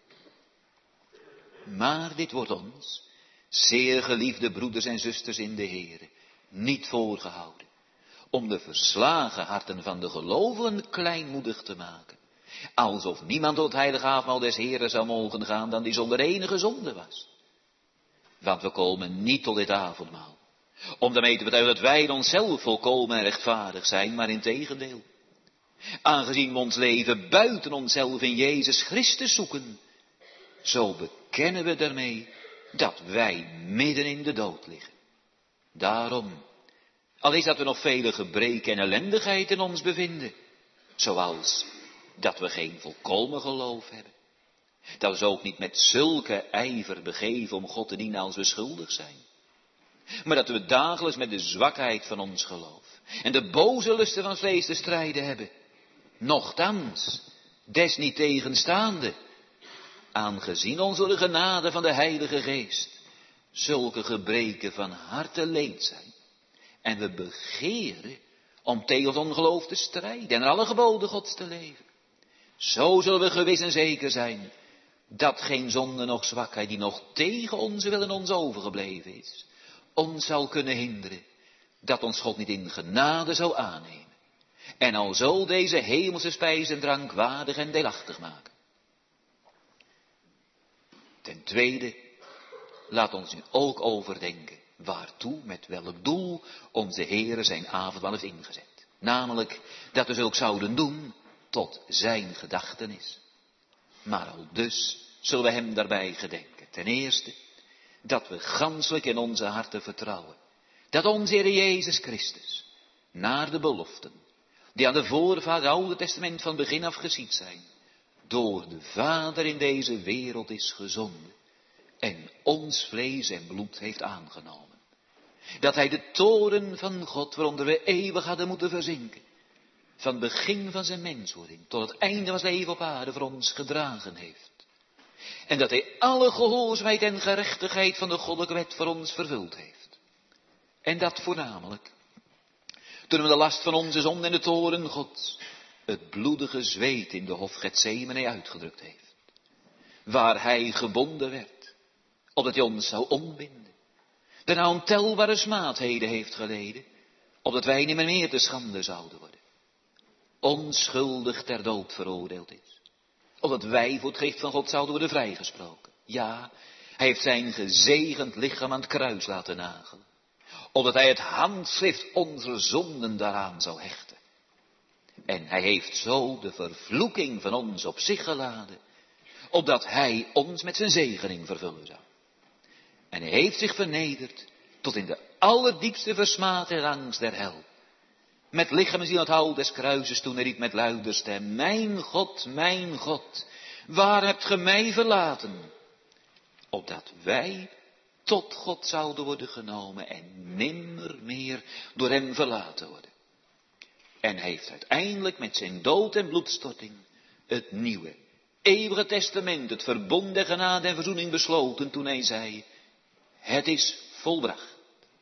Maar dit wordt ons, zeer geliefde broeders en zusters in de Heere, niet voorgehouden, om de verslagen harten van de gelovigen kleinmoedig te maken, alsof niemand tot het heilige avondmaal des Heeren zou mogen gaan dan die zonder enige zonde was. Want we komen niet tot dit avondmaal, om daarmee te betuigen dat wij in onszelf volkomen en rechtvaardig zijn, maar in tegendeel. Aangezien we ons leven buiten onszelf in Jezus Christus zoeken, zo bekennen we daarmee dat wij midden in de dood liggen. Daarom, al is dat we nog vele gebreken en ellendigheid in ons bevinden, zoals dat we geen volkomen geloof hebben, dat we zo ook niet met zulke ijver begeven om God te dienen als we schuldig zijn, maar dat we dagelijks met de zwakheid van ons geloof en de boze lusten van het vlees te strijden hebben. Nochtans, desniettegenstaande, aangezien ons door de genade van de Heilige Geest zulke gebreken van harte leed zijn, En we begeren om tegen het ongeloof te strijden en alle geboden Gods te leven. Zo zullen we gewis en zeker zijn dat geen zonde noch zwakheid die nog tegen onze wil en ons overgebleven is, ons zal kunnen hinderen dat ons God niet in genade zou aannemen. En alzo deze hemelse spijs en drank waardig en deelachtig maken. Ten tweede, laat ons nu ook overdenken waartoe, met welk doel onze Heere zijn avondmaal heeft ingezet. Namelijk dat we zulks zouden doen tot zijn gedachtenis. Maar al dus zullen we hem daarbij gedenken. Ten eerste, dat we ganselijk in onze harten vertrouwen. Dat onze Heer Jezus Christus, naar de beloften, die aan de voorvader het Oude Testament van begin af geschied zijn, door de Vader in deze wereld is gezonden en ons vlees en bloed heeft aangenomen. Dat hij de toorn van God, waaronder we eeuwig hadden moeten verzinken, van het begin van zijn menswording tot het einde van zijn leven op aarde voor ons gedragen heeft. En dat hij alle gehoorzaamheid en gerechtigheid van de goddelijke wet voor ons vervuld heeft. En dat voornamelijk, toen we de last van onze zonde en de toorn Gods, het bloedige zweet in de hof Getsemane uitgedrukt heeft. Waar hij gebonden werd, opdat hij ons zou ontbinden. Daarna ontelbare smaadheden heeft geleden, opdat wij niet meer te schande zouden worden. Onschuldig ter dood veroordeeld is, opdat wij voor het gericht van God zouden worden vrijgesproken. Ja, hij heeft zijn gezegend lichaam aan het kruis laten nagelen, opdat hij het handschrift onze zonden daaraan zou hechten. En hij heeft zo de vervloeking van ons op zich geladen, opdat hij ons met zijn zegening vervullen zou. En hij heeft zich vernederd tot in de allerdiepste versmaadheid en angst der hel. Met lichaam en ziel aan het hout des kruises toen hij riep met luider stem: mijn God, waar hebt ge mij verlaten? Opdat wij tot God zouden worden genomen en nimmer meer door hem verlaten worden. En hij heeft uiteindelijk met zijn dood en bloedstorting het nieuwe, eeuwige testament, het verbond der genade en verzoening besloten toen hij zei: het is volbracht.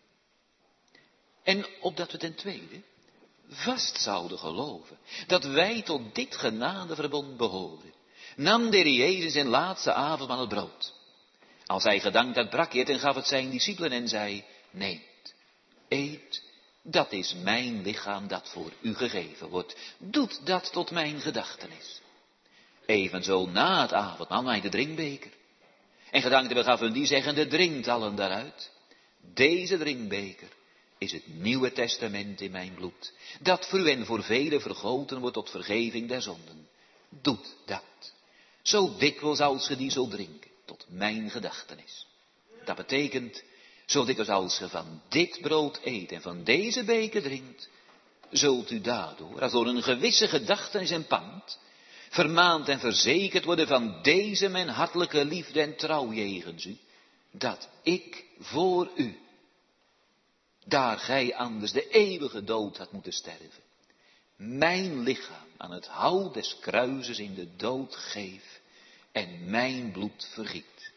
En opdat we ten tweede vast zouden geloven dat wij tot dit genadeverbond behoren, nam de Heer Jezus zijn laatste avondmaal het brood. Als hij gedankt had, brak hij het en gaf het zijn discipelen en zei: neemt, eet, dat is mijn lichaam dat voor u gegeven wordt. Doet dat tot mijn gedachtenis. Evenzo na het avondmaal nam hij de drinkbeker. En gedankt hebben, gaf hun die zeggende: drinkt allen daaruit. Deze drinkbeker is het Nieuwe Testament in mijn bloed, dat voor u en voor velen vergoten wordt tot vergeving der zonden. Doet dat, zo dikwijls als ge die zult drinken, tot mijn gedachtenis. Dat betekent, zo dikwijls als ge van dit brood eet en van deze beker drinkt, zult u daardoor, als door een gewisse gedachtenis en pand, vermaand en verzekerd worden van deze mijn hartelijke liefde en trouw jegens u, dat ik voor u, daar gij anders de eeuwige dood had moeten sterven, mijn lichaam aan het hout des kruises in de dood geef en mijn bloed vergiet.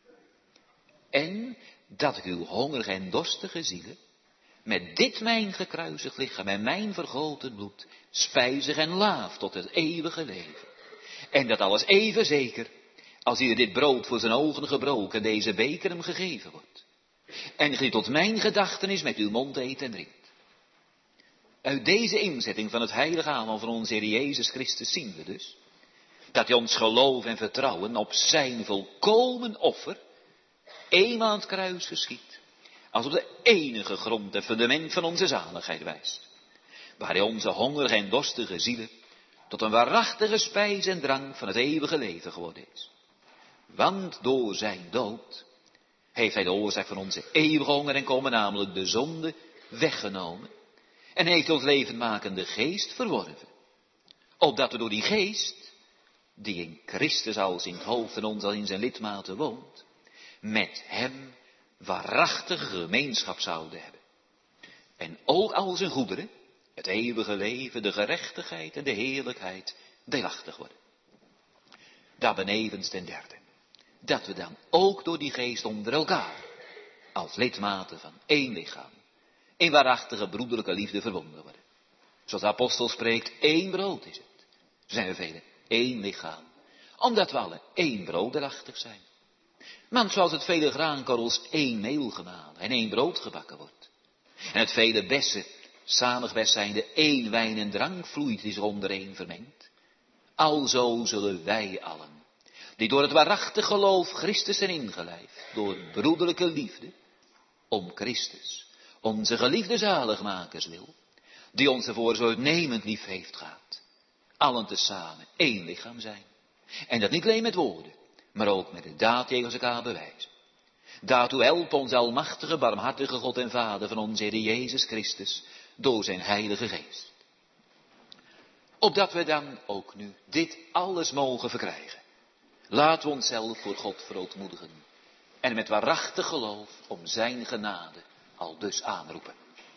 En dat ik uw hongerige en dorstige zielen met dit mijn gekruisigd lichaam en mijn vergoten bloed spijzig en laaf tot het eeuwige leven. En dat alles even zeker als ieder dit brood voor zijn ogen gebroken en deze beker hem gegeven wordt. En gij tot mijn gedachtenis met uw mond eet en drinkt. Uit deze inzetting van het heilige avondmaal van onze Heer Jezus Christus zien we dus dat hij ons geloof en vertrouwen op zijn volkomen offer eenmaal aan het kruis geschiet, als op de enige grond en fundament van onze zaligheid wijst, waar hij onze hongerige en dorstige zielen tot een waarachtige spijs en drank van het eeuwige leven geworden is. Want door zijn dood heeft hij de oorzaak van onze eeuwige honger en komen, namelijk de zonde, weggenomen. En heeft ons levendmakende geest verworven. Opdat we door die geest, die in Christus als in het hoofd van ons als in zijn lidmaten woont, met hem waarachtige gemeenschap zouden hebben. En ook al zijn goederen, het eeuwige leven, de gerechtigheid en de heerlijkheid, deelachtig worden. Daarbenevens ten derde, dat we dan ook door die geest onder elkaar, als lidmaten van één lichaam, in waarachtige broederlijke liefde verbonden worden. Zoals de apostel spreekt, één brood is het. Zo zijn we velen, één lichaam. Omdat we alle één broderachtig zijn. Want zoals het vele graankorrels één meel gemalen en één brood gebakken wordt. En het vele bessen, zalig best zijnde, één wijn en drank vloeit die zich onder één vermengt. Alzo zullen wij allen, die door het waarachtig geloof Christus zijn ingelijfd, door broederlijke liefde, om Christus, onze geliefde zaligmakers wil, die ons ervoor zo uitnemend lief heeft gehad, allen tezamen één lichaam zijn. En dat niet alleen met woorden, maar ook met de daad tegen elkaar bewijzen. Daartoe helpt ons almachtige, barmhartige God en Vader van onze Heer Jezus Christus, door zijn Heilige Geest. Opdat we dan ook nu dit alles mogen verkrijgen, laten we onszelf voor God verootmoedigen en met waarachtig geloof om zijn genade al dus aanroepen.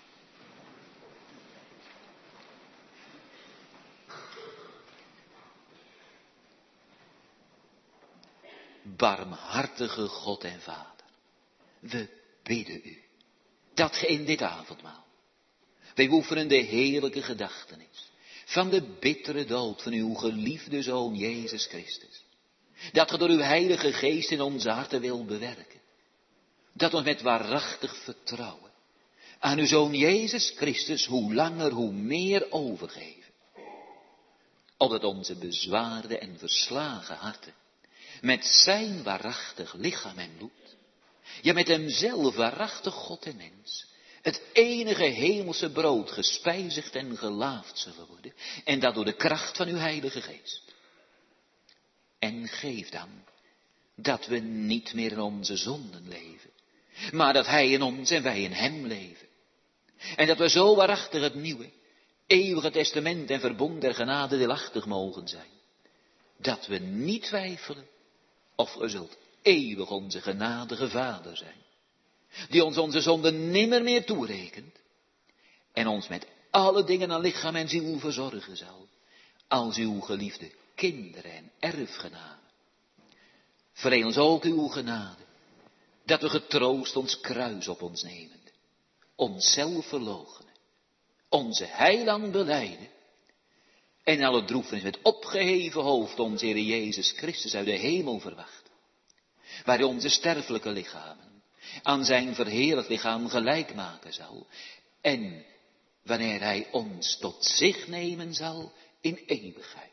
Barmhartige God en Vader, we bidden u, dat ge in dit avondmaal, wij oefenen de heerlijke gedachtenis van de bittere dood van uw geliefde Zoon Jezus Christus, dat ge door uw Heilige Geest in onze harten wil bewerken, dat ons met waarachtig vertrouwen aan uw Zoon Jezus Christus hoe langer hoe meer overgeven, opdat onze bezwaarde en verslagen harten met zijn waarachtig lichaam en bloed, ja met hemzelf waarachtig God en mens, het enige hemelse brood gespijzigd en gelaafd zullen worden, en dat door de kracht van uw Heilige Geest. En geef dan dat we niet meer in onze zonden leven, maar dat hij in ons en wij in hem leven. En dat we zo waarachtig het nieuwe, eeuwige testament en verbond der genade deelachtig mogen zijn, dat we niet twijfelen of u zult eeuwig onze genadige Vader zijn, die ons onze zonden nimmer meer toerekent en ons met alle dingen aan lichaam en ziel verzorgen zal, als uw geliefde kinderen en erfgenamen. Verleen ons ook uw genade, dat we getroost ons kruis op ons nemende, onszelf verloochenen, onze heiland belijden, en alle droefenis met opgeheven hoofd onze Heer Jezus Christus uit de hemel verwachten, waar hij onze sterfelijke lichamen aan zijn verheerlijk lichaam gelijk maken zal, en wanneer hij ons tot zich nemen zal in eeuwigheid.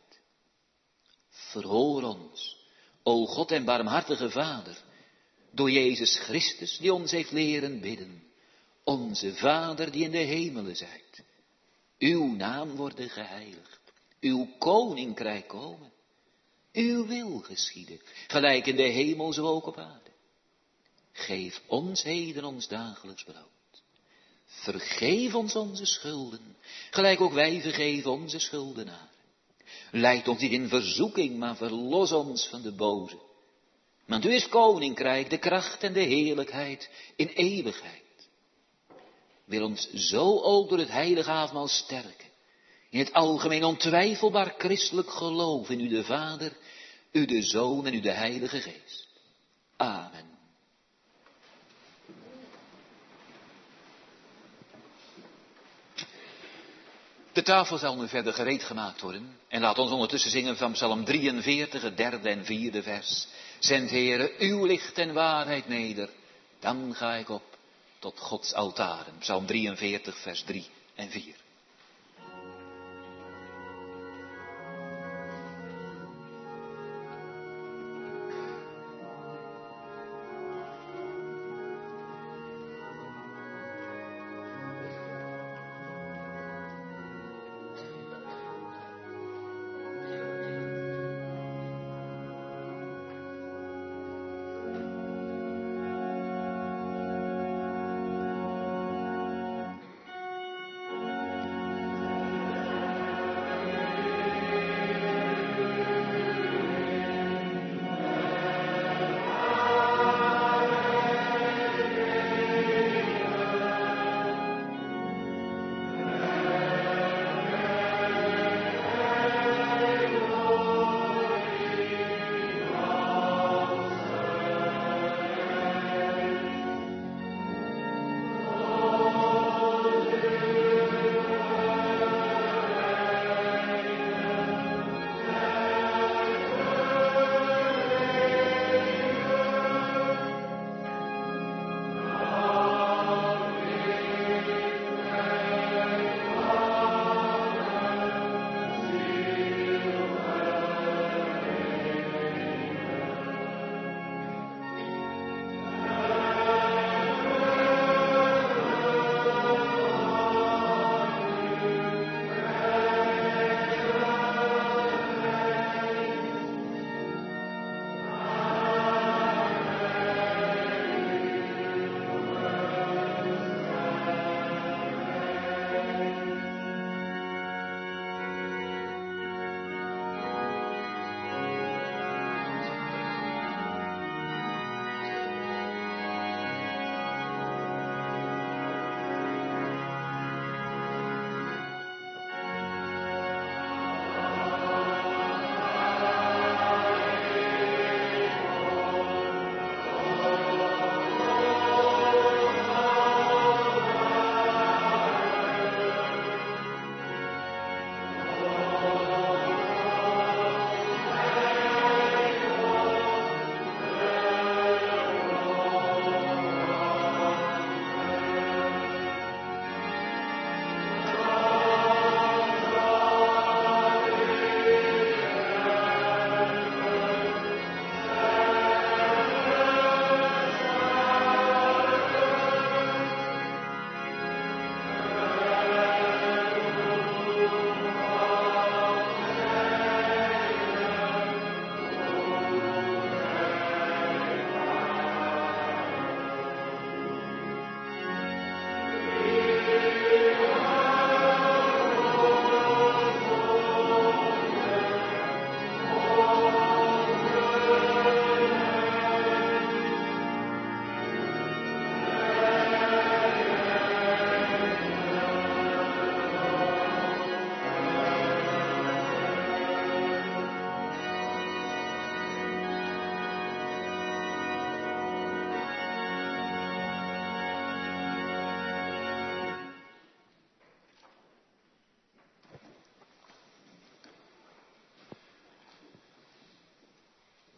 Verhoor ons, o God en barmhartige Vader, door Jezus Christus die ons heeft leren bidden, onze Vader die in de hemelen zijt, uw naam worden geheiligd, uw koninkrijk komen, uw wil geschieden, gelijk in de hemel zo ook op aarde. Geef ons heden ons dagelijks brood. Vergeef ons onze schulden, gelijk ook wij vergeven onze schuldenaren. Leid ons niet in verzoeking, maar verlos ons van de boze. Want u is koninkrijk, de kracht en de heerlijkheid in eeuwigheid. Wil ons zo ook door het heilige avondmaal sterken, in het algemeen ontwijfelbaar christelijk geloof in u de Vader, u de Zoon en u de Heilige Geest. Amen. De tafel zal nu verder gereed gemaakt worden. En laat ons ondertussen zingen van Psalm 43, het derde en vierde vers. Zend Heere uw licht en waarheid neder. Dan ga ik op tot Gods altaren. Psalm 43, vers 3 en 4.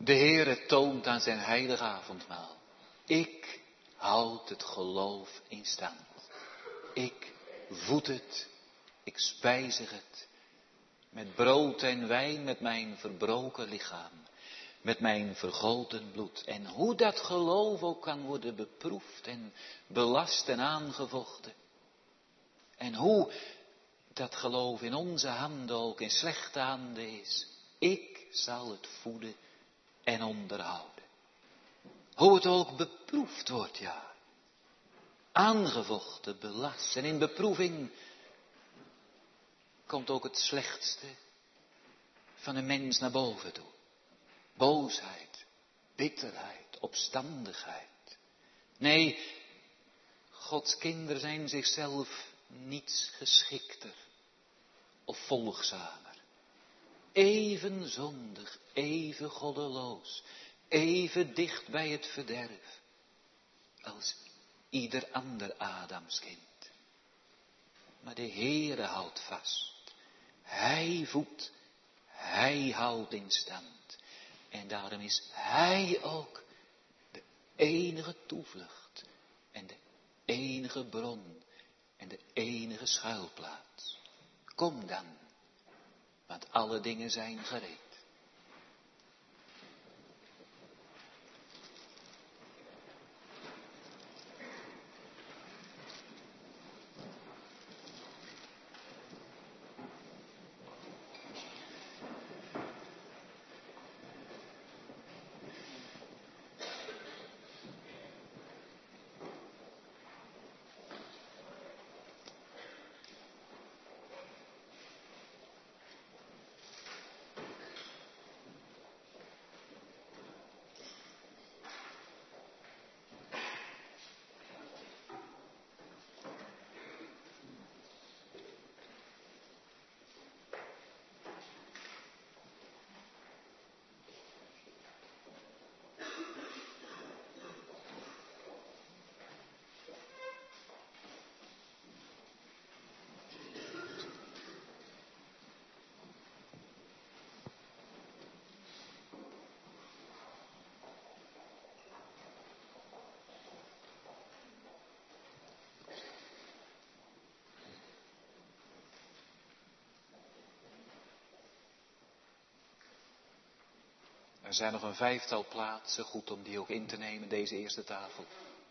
De Heere toont aan zijn heilige avondmaal. Ik houd het geloof in stand. Ik voed het, ik spijzig het. Met brood en wijn, met mijn verbroken lichaam. Met mijn vergoten bloed. En hoe dat geloof ook kan worden beproefd en belast en aangevochten. En hoe dat geloof in onze handen ook in slechte handen is. Ik zal het voeden en onderhouden. Hoe het ook beproefd wordt, ja. Aangevochten, belast. En in beproeving komt ook het slechtste van een mens naar boven toe. Boosheid, bitterheid, opstandigheid. Nee, Gods kinderen zijn zichzelf niets geschikter of volgzamer. Even zondig, even goddeloos, even dicht bij het verderf als ieder ander Adamskind. Maar de Heere houdt vast. Hij voedt, hij houdt in stand. En daarom is hij ook de enige toevlucht en de enige bron en de enige schuilplaats. Kom dan, want alle dingen zijn gereed. Er zijn nog een 5-tal plaatsen, goed om die ook in te nemen, deze eerste tafel.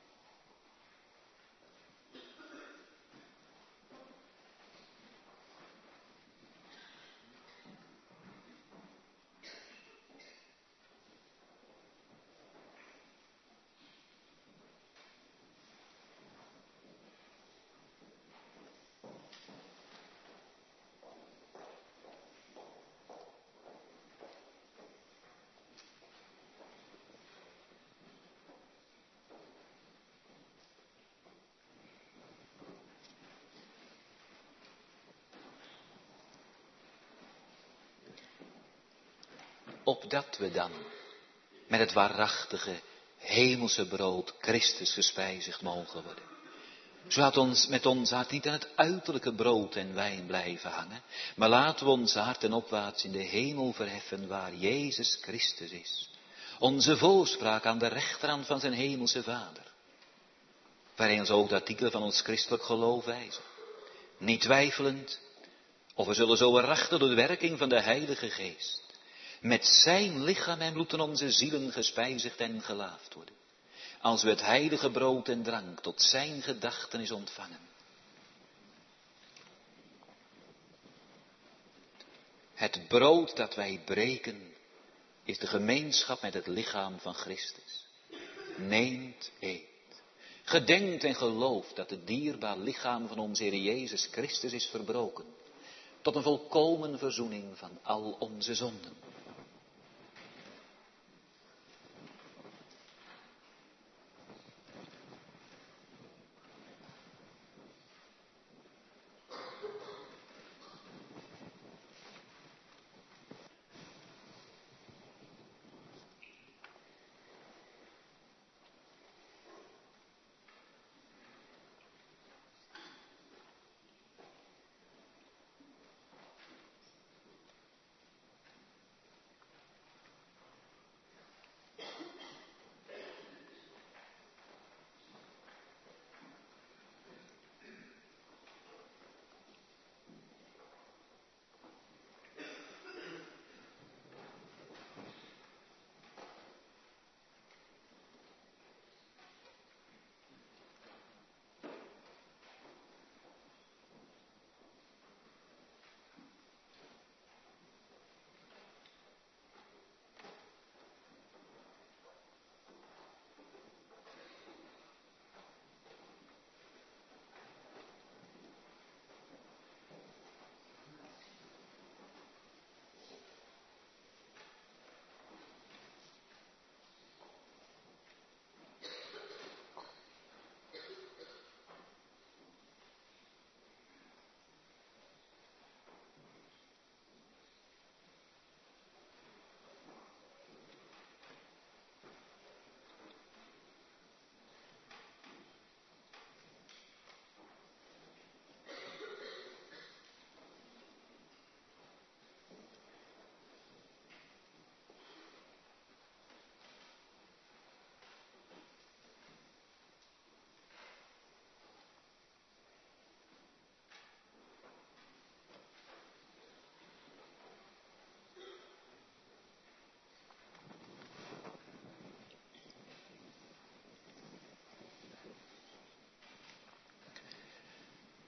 Opdat we dan met het waarachtige hemelse brood Christus gespijzigd mogen worden. Zodat ons met ons hart niet aan het uiterlijke brood en wijn blijven hangen, maar laten we ons hart en opwaarts in de hemel verheffen waar Jezus Christus is. Onze voorspraak aan de rechterhand van zijn hemelse Vader. Waarin ons ook de artikelen van ons christelijk geloof wijzen. Niet twijfelend, of we zullen zo erachter door de werking van de Heilige Geest. Met zijn lichaam en bloed in onze zielen gespijzigd en gelaafd worden. Als we het heilige brood en drank tot zijn gedachtenis ontvangen. Het brood dat wij breken is de gemeenschap met het lichaam van Christus. Neemt, eet. Gedenkt en gelooft dat het dierbaar lichaam van onze Heer Jezus Christus is verbroken. Tot een volkomen verzoening van al onze zonden.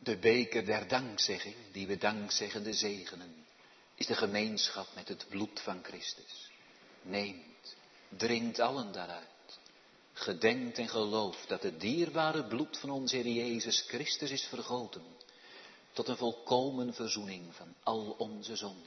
De beker der dankzegging, die we dankzeggende zegenen, is de gemeenschap met het bloed van Christus. Neemt, drinkt allen daaruit. Gedenkt en gelooft dat het dierbare bloed van onze Heer Jezus Christus is vergoten tot een volkomen verzoening van al onze zonden.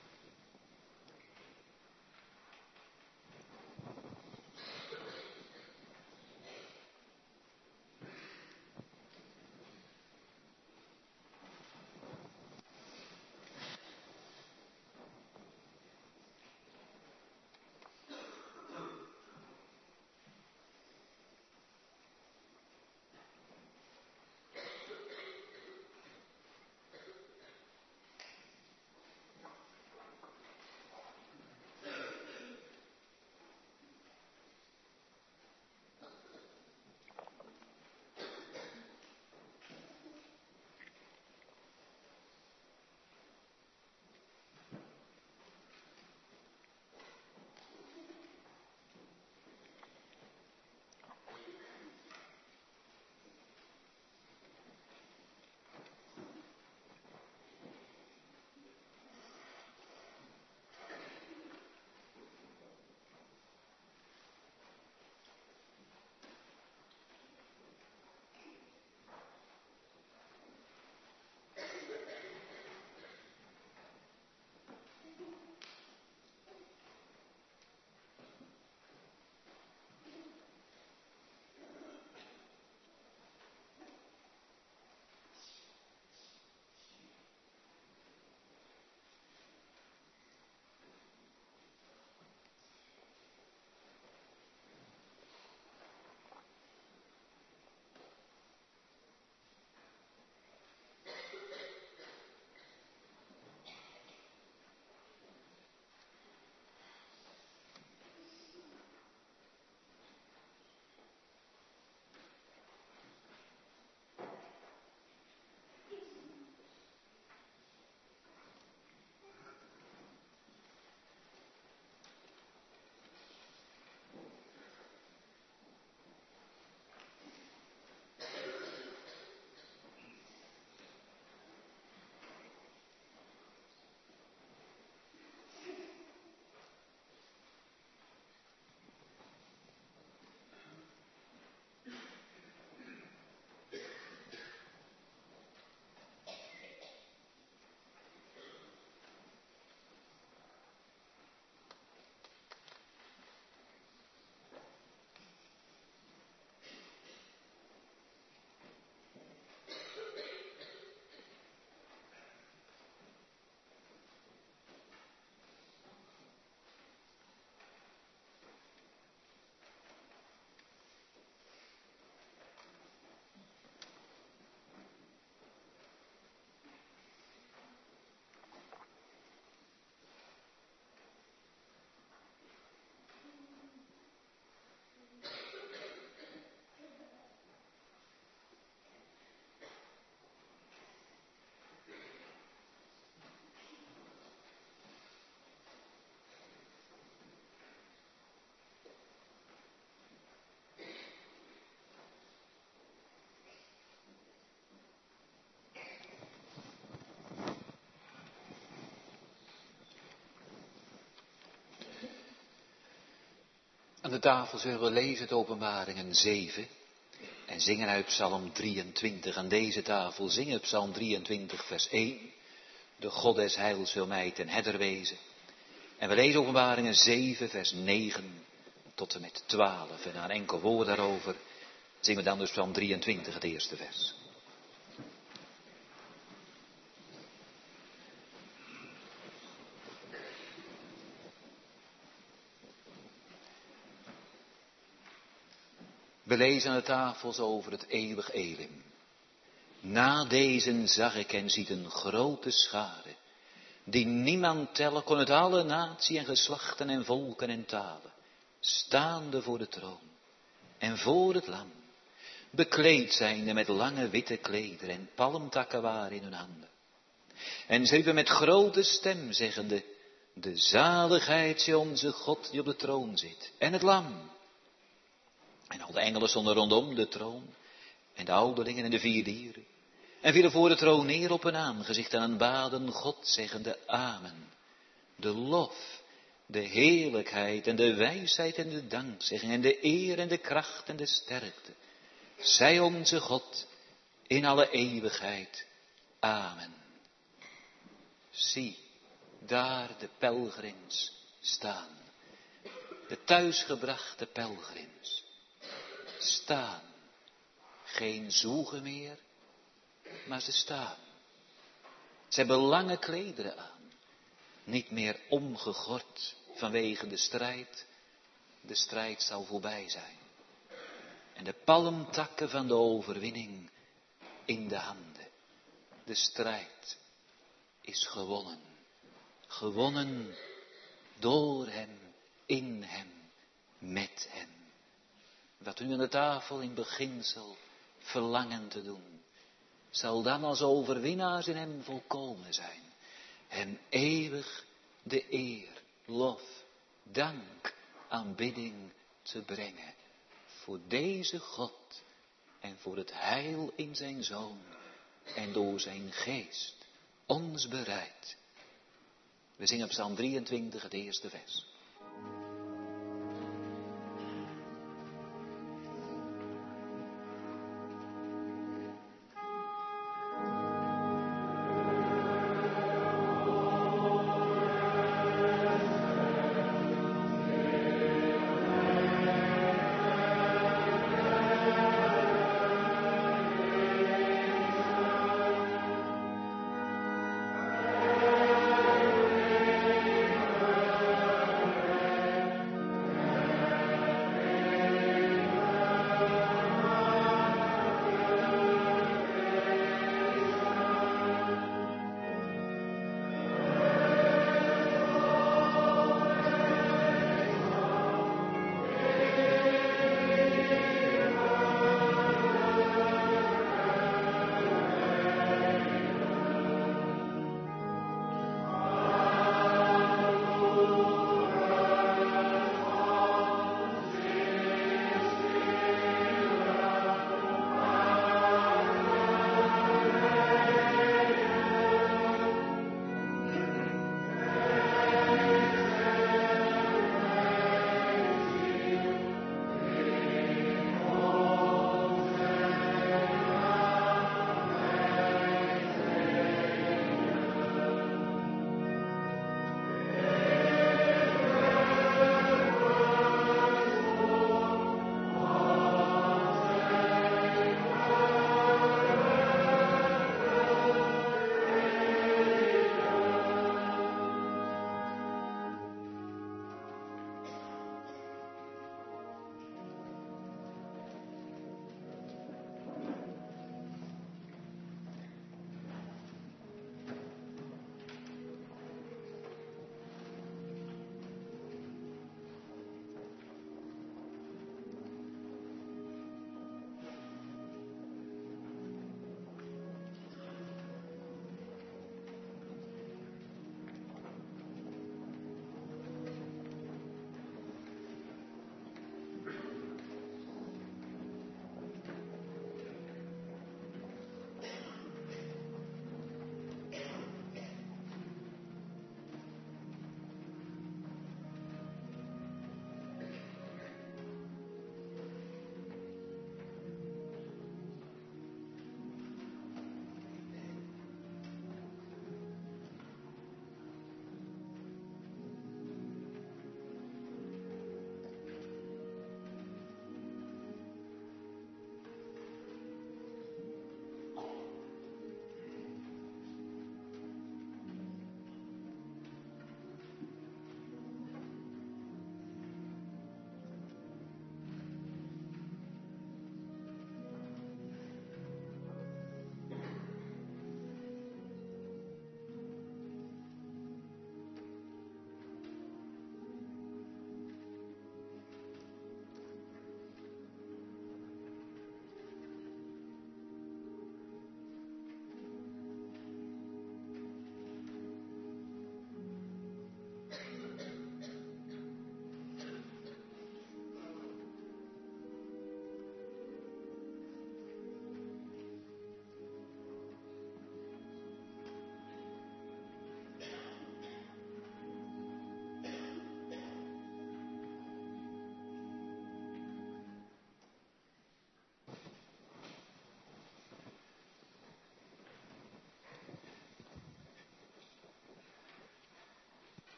Aan de tafel zullen we lezen het Openbaringen 7 en zingen uit Psalm 23. Aan deze tafel zingen Psalm 23 vers 1. De God des heils wil mij ten herder wezen. En we lezen Openbaringen 7 vers 9 tot en met 12. En na een enkel woord daarover zingen we dan dus Psalm 23 het eerste vers. We lezen aan de tafels over het eeuwig Elim. Na deze zag ik en ziet een grote schare, die niemand tellen kon uit alle natie en geslachten en volken en talen, staande voor de troon en voor het lam, bekleed zijnde met lange witte klederen en palmtakken waren in hun handen. En ze riepen met grote stem zeggende, de zaligheid zij onze God die op de troon zit en het lam. En al de engelen stonden rondom de troon en de ouderlingen en de vier dieren. En vielen voor de troon neer op hun aangezicht en aanbaden God, zeggende Amen. De lof, de heerlijkheid en de wijsheid en de dankzegging en de eer en de kracht en de sterkte, zij onze God in alle eeuwigheid. Amen. Zie, daar de pelgrims staan, de thuisgebrachte pelgrims staan. Geen zoegen meer, maar ze staan. Ze hebben lange klederen aan, niet meer omgegord vanwege de strijd. De strijd zal voorbij zijn. En de palmtakken van de overwinning in de handen. De strijd is gewonnen. Gewonnen door hem, in hem, met hem. Wat u aan de tafel in beginsel verlangen te doen, zal dan als overwinnaars in hem volkomen zijn. Hem eeuwig de eer, lof, dank, aanbidding te brengen. Voor deze God en voor het heil in zijn Zoon en door zijn geest ons bereid. We zingen Psalm 23, het eerste vers.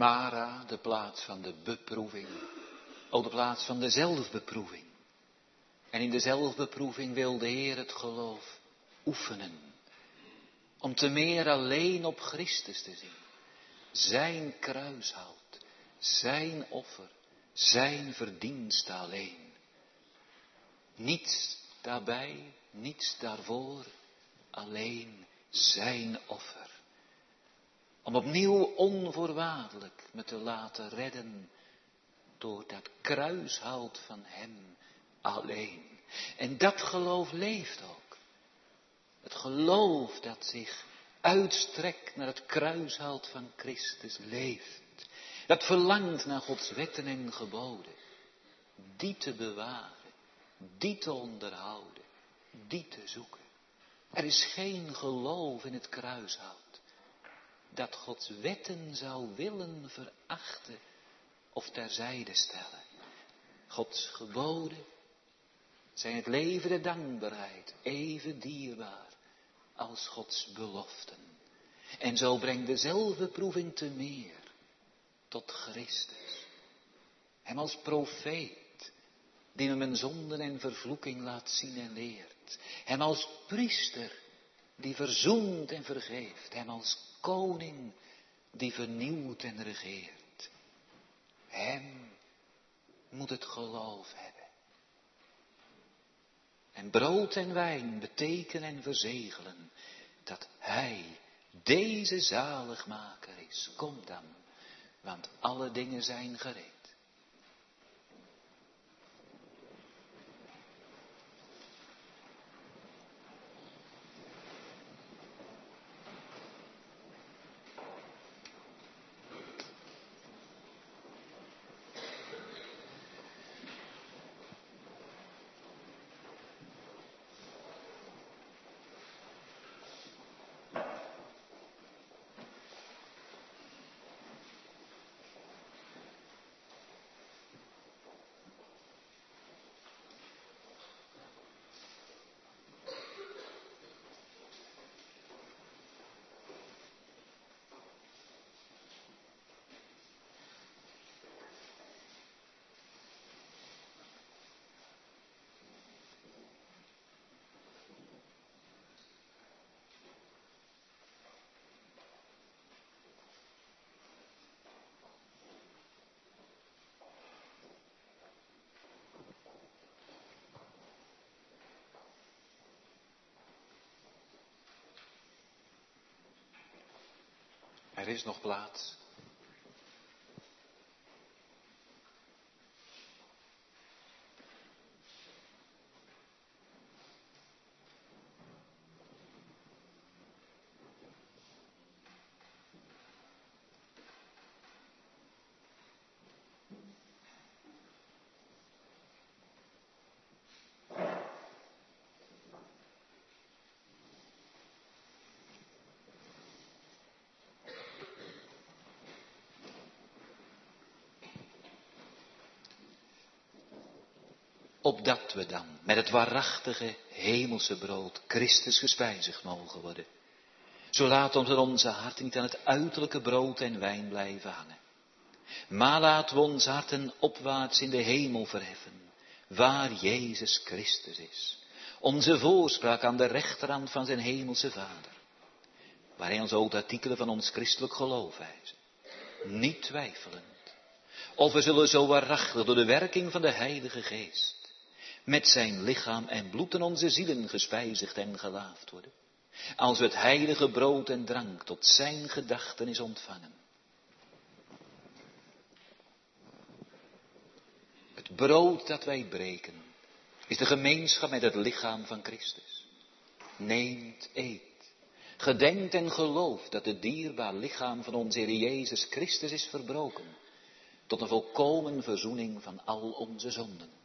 Mara, de plaats van de beproeving. O, de plaats van de zelfbeproeving. En in de zelfbeproeving wil de Heer het geloof oefenen. Om te meer alleen op Christus te zien. Zijn kruishout, zijn offer, zijn verdienste alleen. Niets daarbij, niets daarvoor, alleen zijn offer. Om opnieuw onvoorwaardelijk me te laten redden door dat kruishout van hem alleen. En dat geloof leeft ook. Het geloof dat zich uitstrekt naar het kruishout van Christus leeft. Dat verlangt naar Gods wetten en geboden. Die te bewaren, die te onderhouden, die te zoeken. Er is geen geloof in het kruishout dat Gods wetten zou willen verachten of terzijde stellen. Gods geboden zijn het leven de dankbaarheid even dierbaar als Gods beloften. En zo brengt de zelfbeproeving te meer tot Christus. Hem als profeet die me mijn zonden en vervloeking laat zien en leert. Hem als priester die verzoent en vergeeft. Hem als koning die vernieuwt en regeert. Hem moet het geloof hebben. En brood en wijn betekenen en verzegelen dat hij deze zaligmaker is. Kom dan, want alle dingen zijn gereed. Er is nog plaats. Opdat we dan met het waarachtige hemelse brood Christus gespijzigd mogen worden. Zo laat ons in onze harten niet aan het uiterlijke brood en wijn blijven hangen. Maar laten we onze harten opwaarts in de hemel verheffen, waar Jezus Christus is. Onze voorspraak aan de rechterhand van zijn hemelse Vader. Waar hij ons ook de artikelen van ons christelijk geloof wijzen. Niet twijfelend. Of we zullen zo waarachtig door de werking van de Heilige Geest met zijn lichaam en bloed in onze zielen gespijzigd en gelaafd worden. Als we het heilige brood en drank tot zijn gedachtenis ontvangen. Het brood dat wij breken is de gemeenschap met het lichaam van Christus. Neemt, eet. Gedenkt en gelooft dat het dierbaar lichaam van onze Heer Jezus Christus is verbroken. Tot een volkomen verzoening van al onze zonden.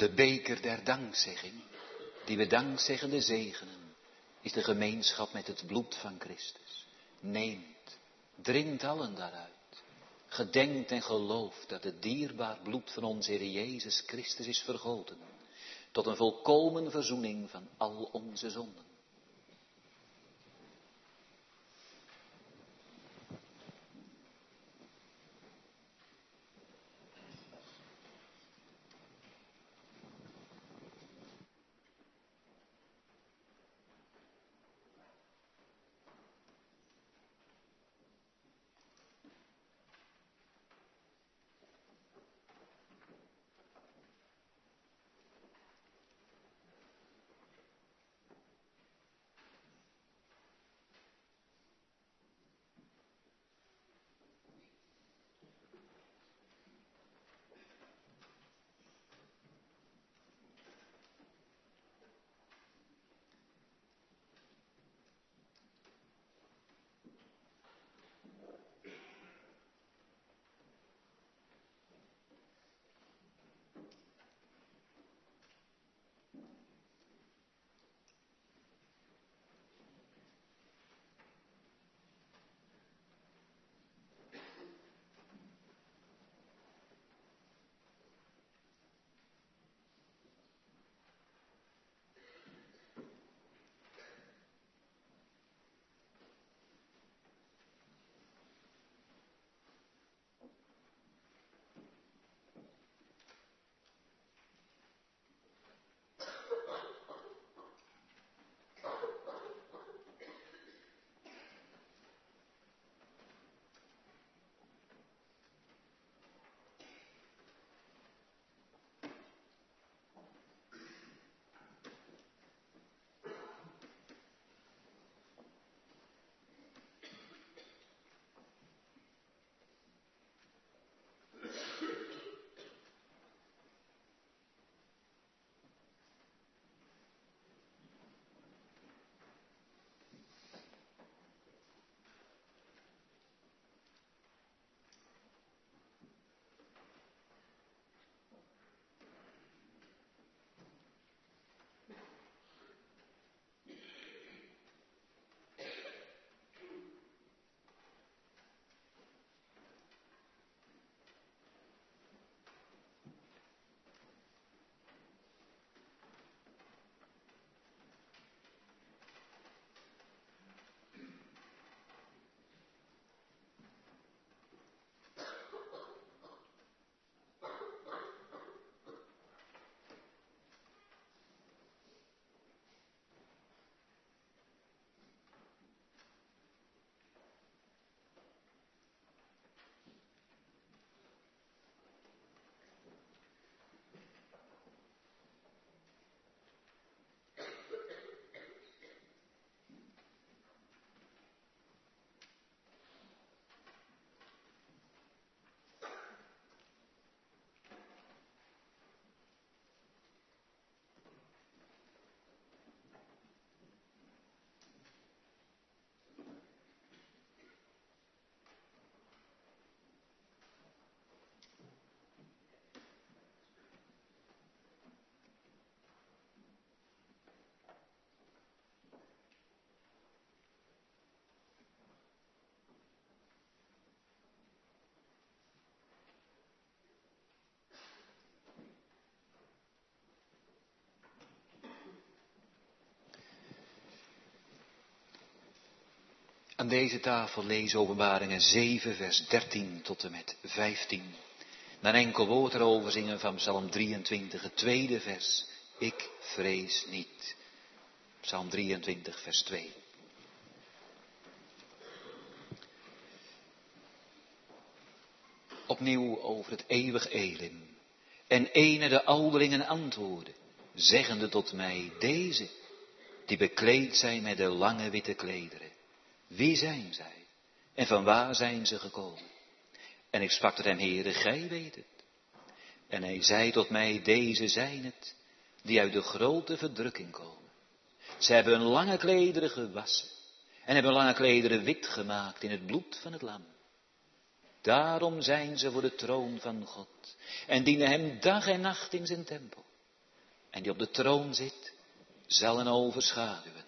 De beker der dankzegging, die we dankzeggende zegenen, is de gemeenschap met het bloed van Christus. Neemt, drinkt allen daaruit. Gedenkt en gelooft dat het dierbaar bloed van onze Heer Jezus Christus is vergoten. Tot een volkomen verzoening van al onze zonden. Aan deze tafel lees Openbaringen 7 vers 13 tot en met 15. Dan enkel woord erover zingen van Psalm 23, het tweede vers. Ik vrees niet. Psalm 23 vers 2. Opnieuw over het eeuwig Elim. En ene de ouderlingen antwoordde, zeggende tot mij, deze, die bekleed zijn met de lange witte klederen. Wie zijn zij? En van waar zijn ze gekomen? En ik sprak tot hem, Heere, gij weet het. En hij zei tot mij, deze zijn het, die uit de grote verdrukking komen. Ze hebben hun lange klederen gewassen en hebben lange klederen wit gemaakt in het bloed van het lam. Daarom zijn ze voor de troon van God en dienen hem dag en nacht in zijn tempel. en die op de troon zit, zal hen overschaduwen.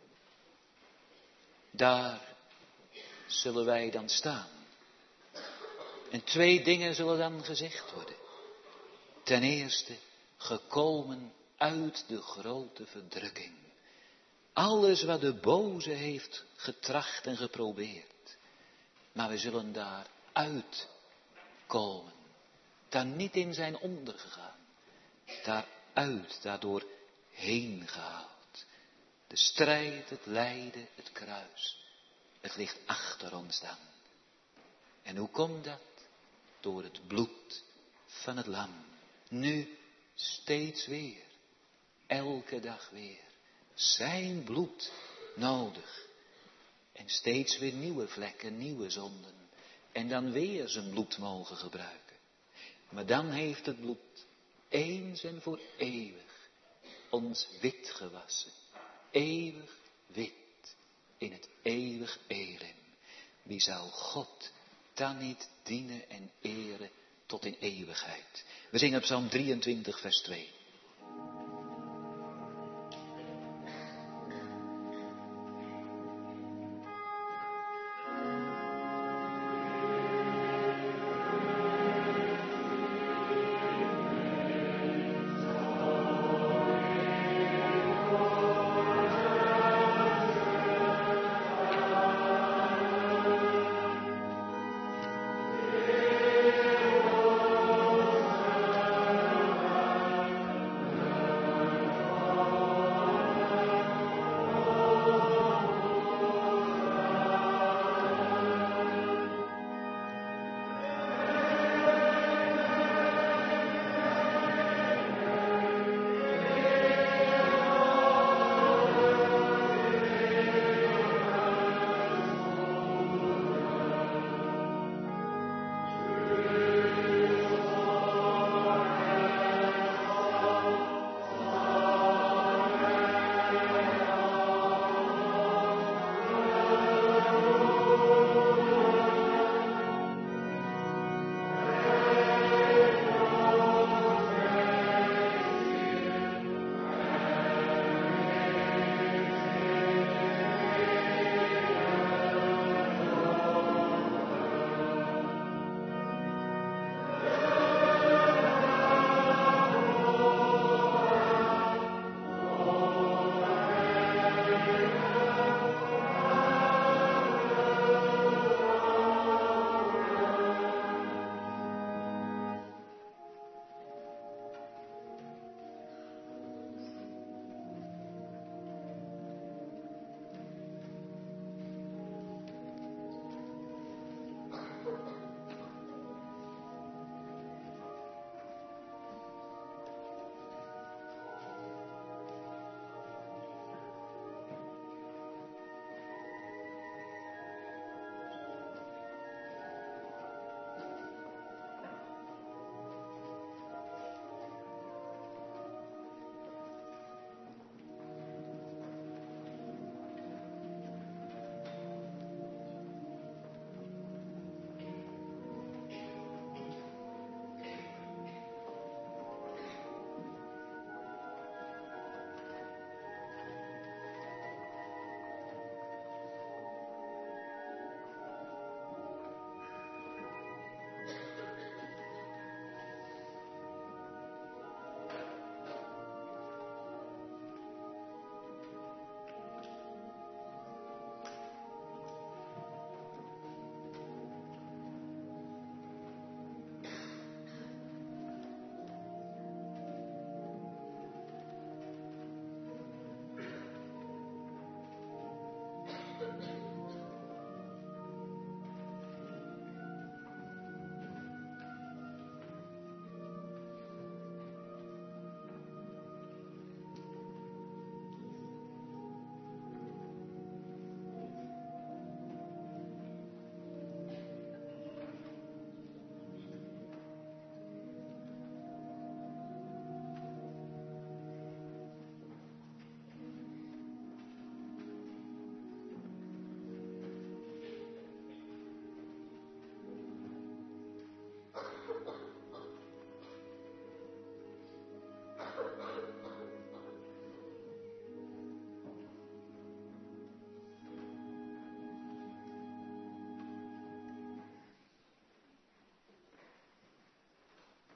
Daar zullen wij dan staan. En 2 dingen zullen dan gezegd worden. Ten eerste, gekomen uit de grote verdrukking. Alles wat de boze heeft getracht en geprobeerd. Maar we zullen daaruit komen. Daar niet in zijn ondergegaan. Daaruit, daardoor heen gehaald. De strijd, het lijden, het kruis. Het ligt achter ons dan. En hoe komt dat? Door het bloed van het lam. Nu steeds weer. Elke dag weer. Zijn bloed nodig. En steeds weer nieuwe vlekken, nieuwe zonden. En dan weer zijn bloed mogen gebruiken. Maar dan heeft het bloed eens en voor eeuwig ons wit gewassen. Eeuwig wit in het eeuwig elim. Wie zou God dan niet dienen en eren tot in eeuwigheid? We zingen Psalm 23 vers 2.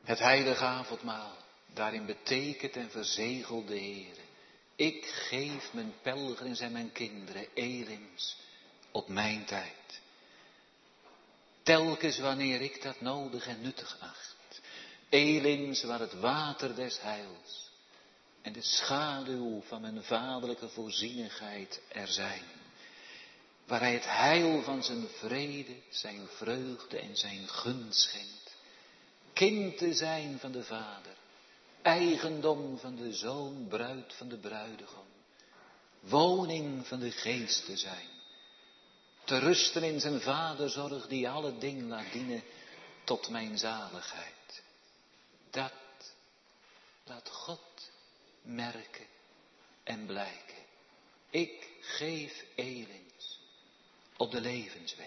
Het heilige avondmaal, daarin betekent en verzegelt de Heer: ik geef mijn pelgrims en mijn kinderen Elims op mijn tijd. Telkens wanneer ik dat nodig en nuttig acht. Elims waar het water des heils en de schaduw van mijn vaderlijke voorzienigheid er zijn. Waar hij het heil van zijn vrede, zijn vreugde en zijn gunst schenkt. Kind te zijn van de Vader, eigendom van de Zoon, bruid van de bruidegom. Woning van de Geest te zijn. Te rusten in zijn vaderzorg die alle dingen laat dienen tot mijn zaligheid. Dat laat God merken en blijken. Ik geef Elims op de levensweg.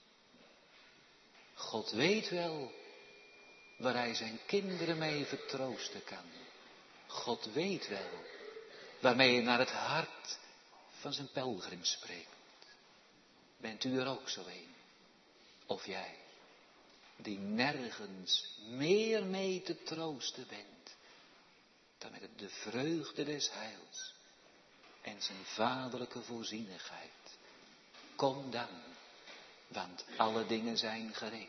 God weet wel waar hij zijn kinderen mee vertroosten kan. God weet wel waarmee hij naar het hart van zijn pelgrim spreekt. Bent u er ook zo een? Of jij, die nergens meer mee te troosten bent dan met de vreugde des heils en zijn vaderlijke voorzienigheid. Kom dan, want alle dingen zijn gereed.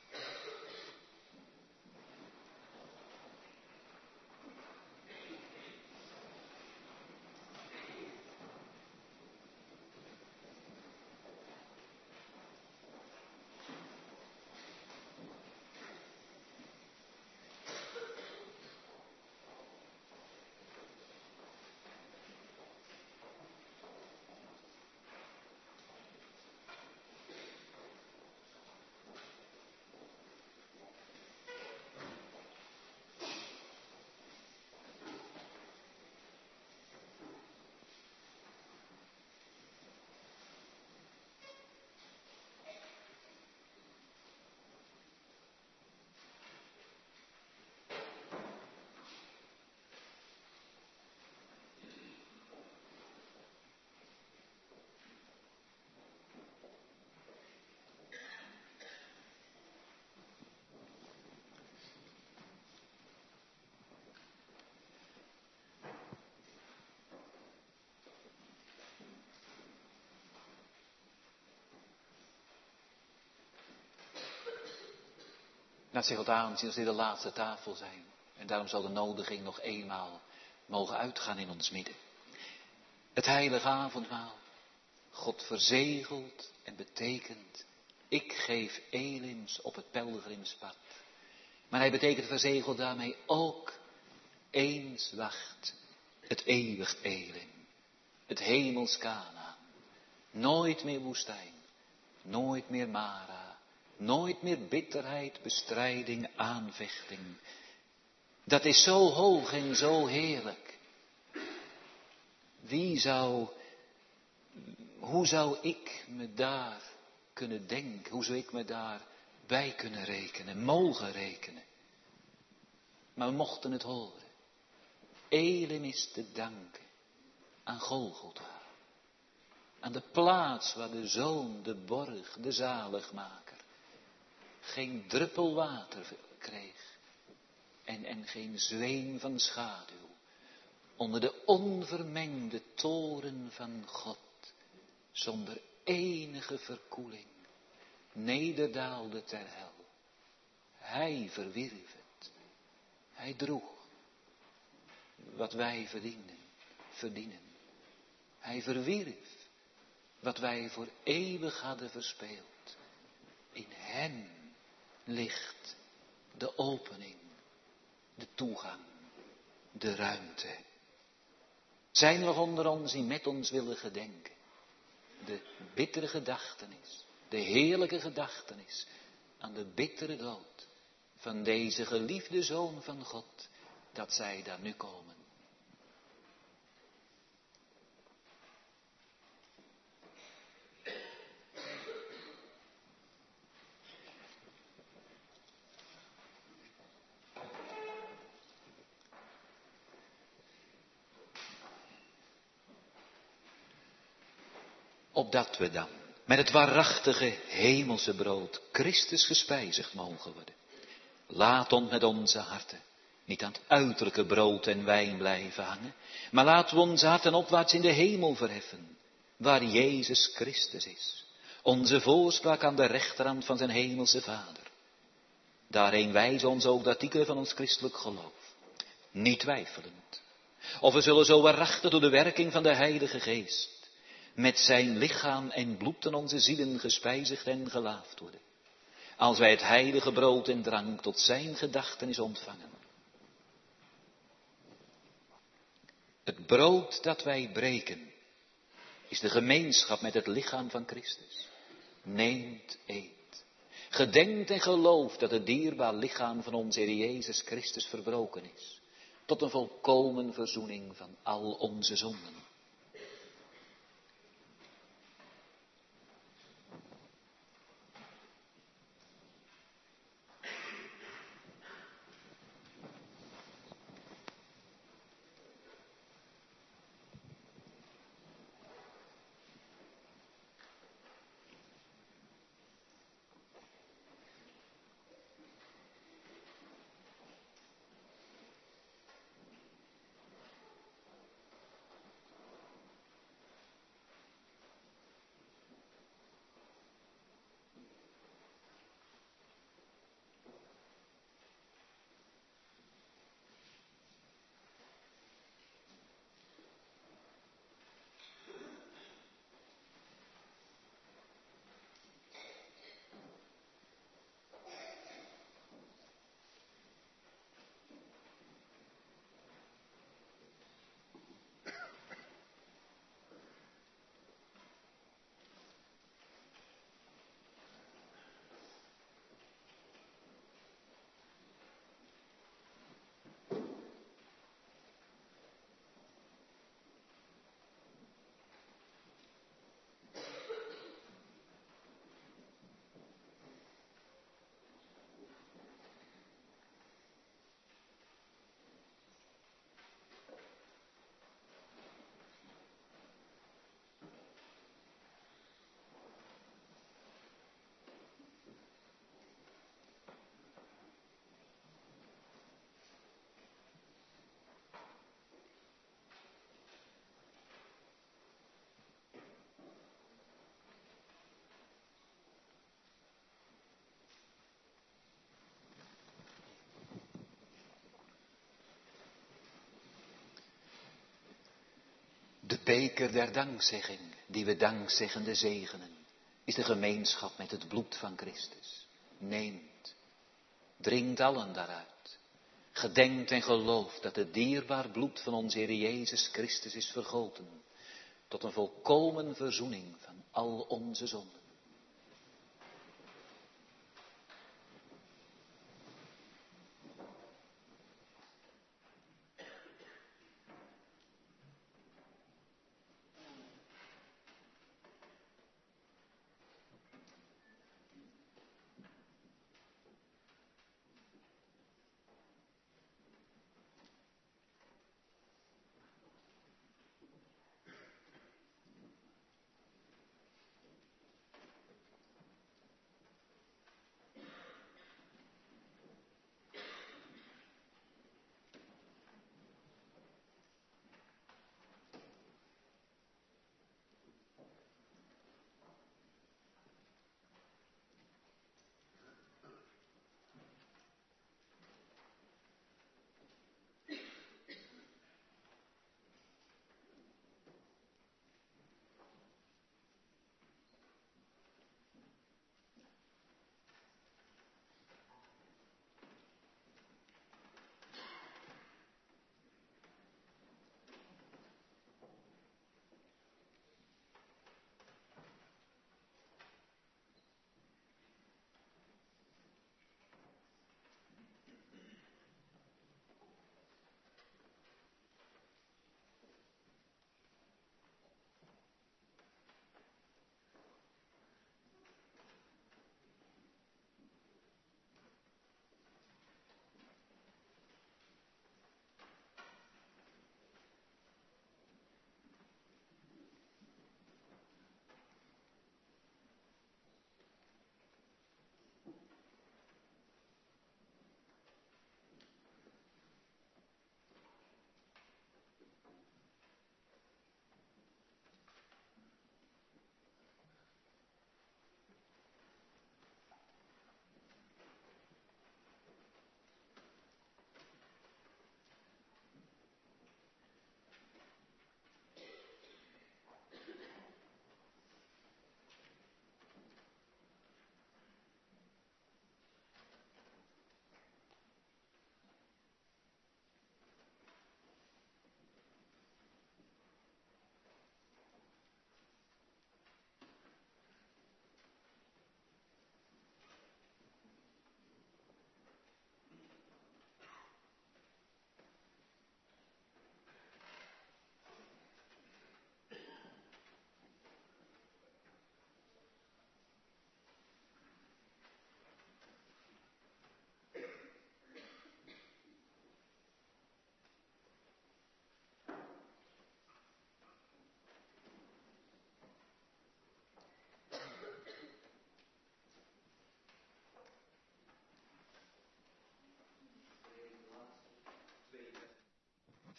Laat zich wat aanzien als dit de laatste tafel zijn. En daarom zal de nodiging nog eenmaal mogen uitgaan in ons midden. Het heilige avondmaal. God verzegelt en betekent: ik geef Elims op het pelgrimspad. Maar hij betekent verzegeld daarmee ook: eens wacht het eeuwig Elim. Het hemels Kanaan. Nooit meer woestijn. Nooit meer Mara. Nooit meer bitterheid, bestrijding, aanvechting. Dat is zo hoog en zo heerlijk. Hoe zou ik me daar kunnen denken? Hoe zou ik me daar bij kunnen rekenen, mogen rekenen? Maar we mochten het horen. Elim is te danken aan Golgotha. Aan de plaats waar de Zoon, de borg, de zaligmaker, geen druppel water kreeg. En geen zweem van schaduw. Onder de onvermengde toren van God. Zonder enige verkoeling. Nederdaalde ter hel. Hij verwierf het. Hij droeg wat wij verdienen. Hij verwierf wat wij voor eeuwig hadden verspeeld. In hem ligt de opening, de toegang, de ruimte. Zijn er nog onder ons die met ons willen gedenken? De bittere gedachtenis, de heerlijke gedachtenis aan de bittere dood van deze geliefde Zoon van God, dat zij daar nu komen. Opdat we dan met het waarachtige hemelse brood Christus gespijzigd mogen worden. Laat ons met onze harten niet aan het uiterlijke brood en wijn blijven hangen, maar laten we onze harten opwaarts in de hemel verheffen, waar Jezus Christus is, onze voorspraak aan de rechterhand van zijn hemelse Vader. Daarheen wijzen ons ook de artikelen van ons christelijk geloof, niet twijfelend, of we zullen zo waarachtig door de werking van de Heilige Geest met zijn lichaam en bloed in onze zielen gespijzigd en gelaafd worden, als wij het heilige brood en drank tot zijn gedachtenis ontvangen. Het brood dat wij breken is de gemeenschap met het lichaam van Christus. Neemt, eet. Gedenkt en gelooft dat het dierbaar lichaam van onze Heer Jezus Christus verbroken is, tot een volkomen verzoening van al onze zonden. De beker der dankzegging, die we dankzeggende zegenen, is de gemeenschap met het bloed van Christus. Neemt, drinkt allen daaruit. Gedenkt en gelooft dat het dierbaar bloed van onze Heer Jezus Christus is vergoten, tot een volkomen verzoening van al onze zonden.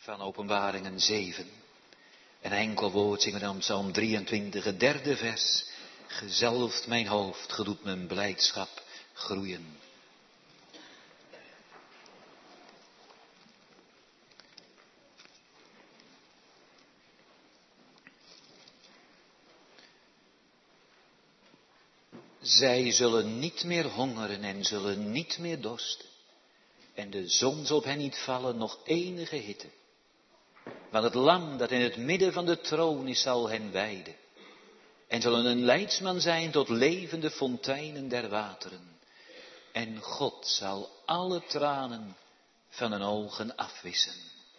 van Openbaringen 7. Een enkel woord zingen we dan Psalm 23, het 3e vers. Gezalfd mijn hoofd, gedoet mijn blijdschap groeien. Zij zullen niet meer hongeren en zullen niet meer dorsten. En de zon zal op hen niet vallen, nog enige hitte. Want het lam dat in het midden van de troon is, zal hen weiden. En zullen een leidsman zijn tot levende fonteinen der wateren. En God zal alle tranen van hun ogen afwissen.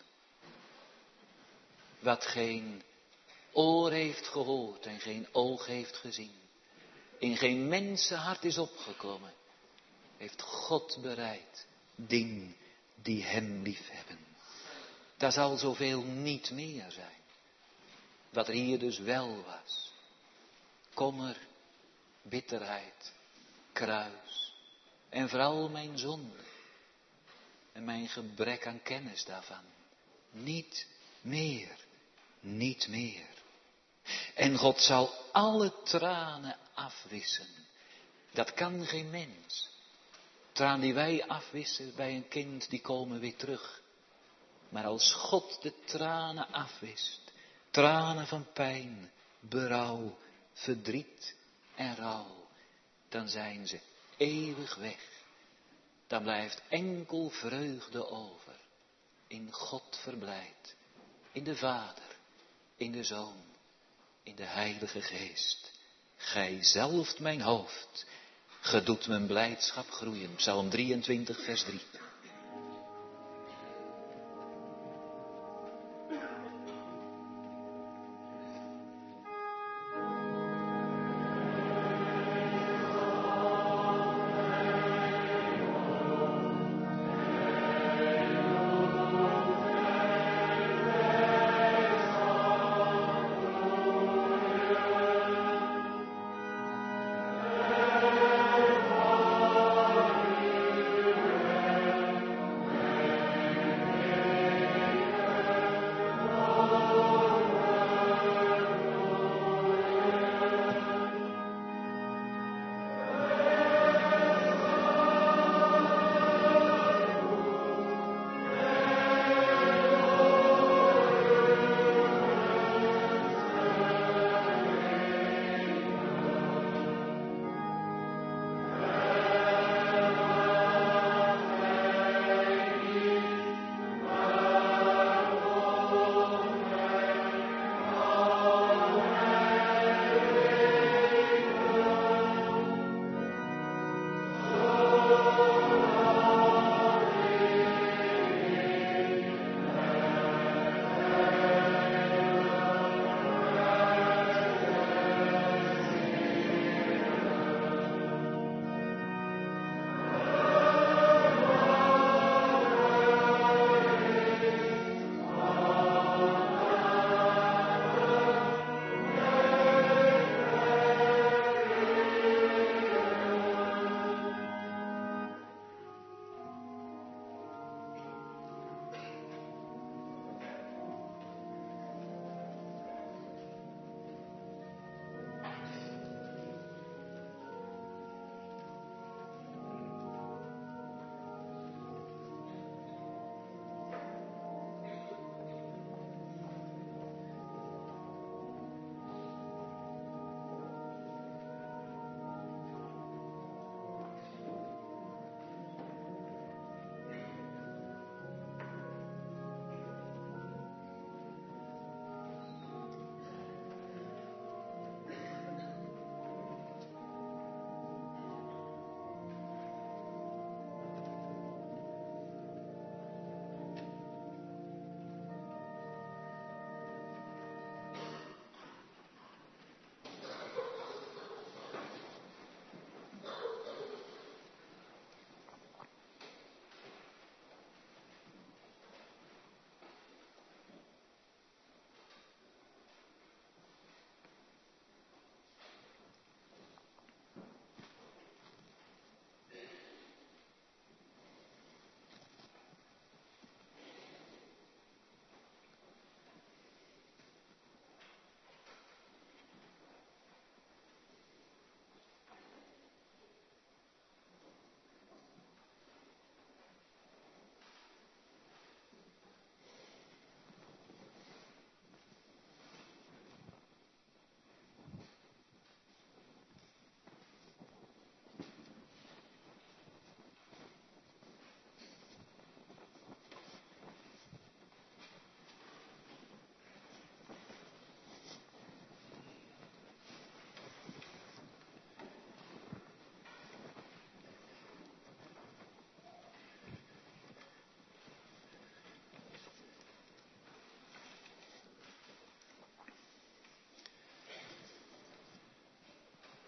Wat geen oor heeft gehoord en geen oog heeft gezien, in geen mensenhart is opgekomen, heeft God bereid, dien die hem liefhebben. Daar zal zoveel niet meer zijn. Wat er hier dus wel was. Kommer, bitterheid, kruis en vooral mijn zonde en mijn gebrek aan kennis daarvan. Niet meer, niet meer. En God zal alle tranen afwissen. Dat kan geen mens. Tranen die wij afwissen bij een kind, die komen weer terug. Maar als God de tranen afwist, tranen van pijn, berouw, verdriet en rouw, dan zijn ze eeuwig weg. Dan blijft enkel vreugde over. In God verblijd, in de Vader, in de Zoon, in de Heilige Geest. Gij zalft mijn hoofd, ge doet mijn blijdschap groeien. Psalm 23, vers 3.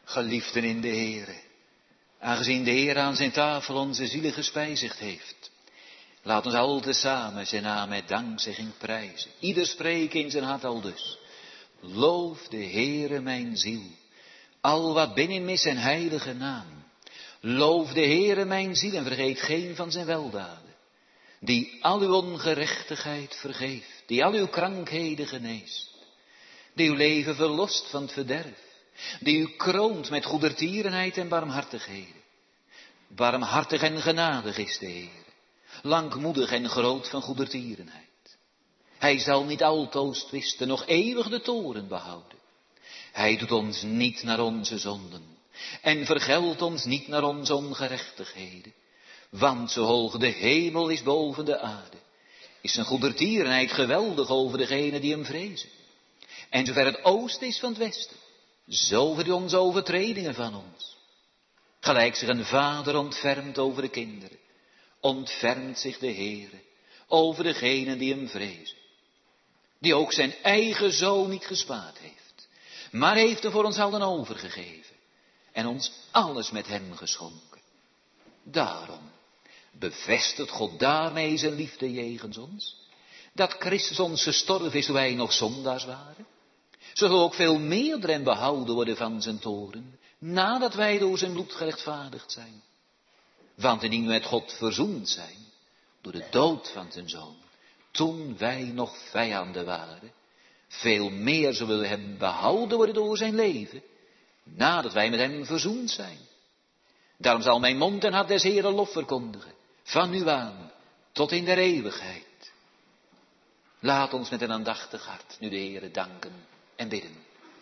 Geliefden in de Heere, aangezien de Heer aan zijn tafel onze zielen gespijzigd heeft, laat ons al tezamen zijn naam met dankzegging prijzen. Ieder spreken in zijn hart aldus. Loof de Heere mijn ziel, al wat binnen me is zijn heilige naam. Loof de Heere mijn ziel en vergeet geen van zijn weldaden. Die al uw ongerechtigheid vergeeft, die al uw krankheden geneest. Die uw leven verlost van het verderf. Die u kroont met goedertierenheid en barmhartigheden. Barmhartig en genadig is de Heer. Langmoedig en groot van goedertierenheid. Hij zal niet altoos twisten, nog eeuwig de toren behouden. Hij doet ons niet naar onze zonden. En vergeldt ons niet naar onze ongerechtigheden. Want zo hoog de hemel is boven de aarde, is zijn goedertierenheid geweldig over degenen die hem vrezen. En zover het oosten is van het westen, zo ver onze overtredingen van ons. Gelijk zich een vader ontfermt over de kinderen, ontfermt zich de Heere over degenen die hem vrezen. Die ook zijn eigen zoon niet gespaard heeft, maar heeft hem voor ons allen overgegeven en ons alles met hem geschonken. Daarom bevestigt God daarmee zijn liefde jegens ons, dat Christus ons gestorven is toen wij nog zondaars waren. Zo zal ook veel meerder en behouden worden van zijn toren, nadat wij door zijn bloed gerechtvaardigd zijn. Want indien we met God verzoend zijn, door de dood van zijn zoon, toen wij nog vijanden waren, veel meer zullen we hem behouden worden door zijn leven, nadat wij met hem verzoend zijn. Daarom zal mijn mond en hart des Heeren lof verkondigen, van nu aan, tot in der eeuwigheid. Laat ons met een aandachtig hart nu de Heere danken en bidden.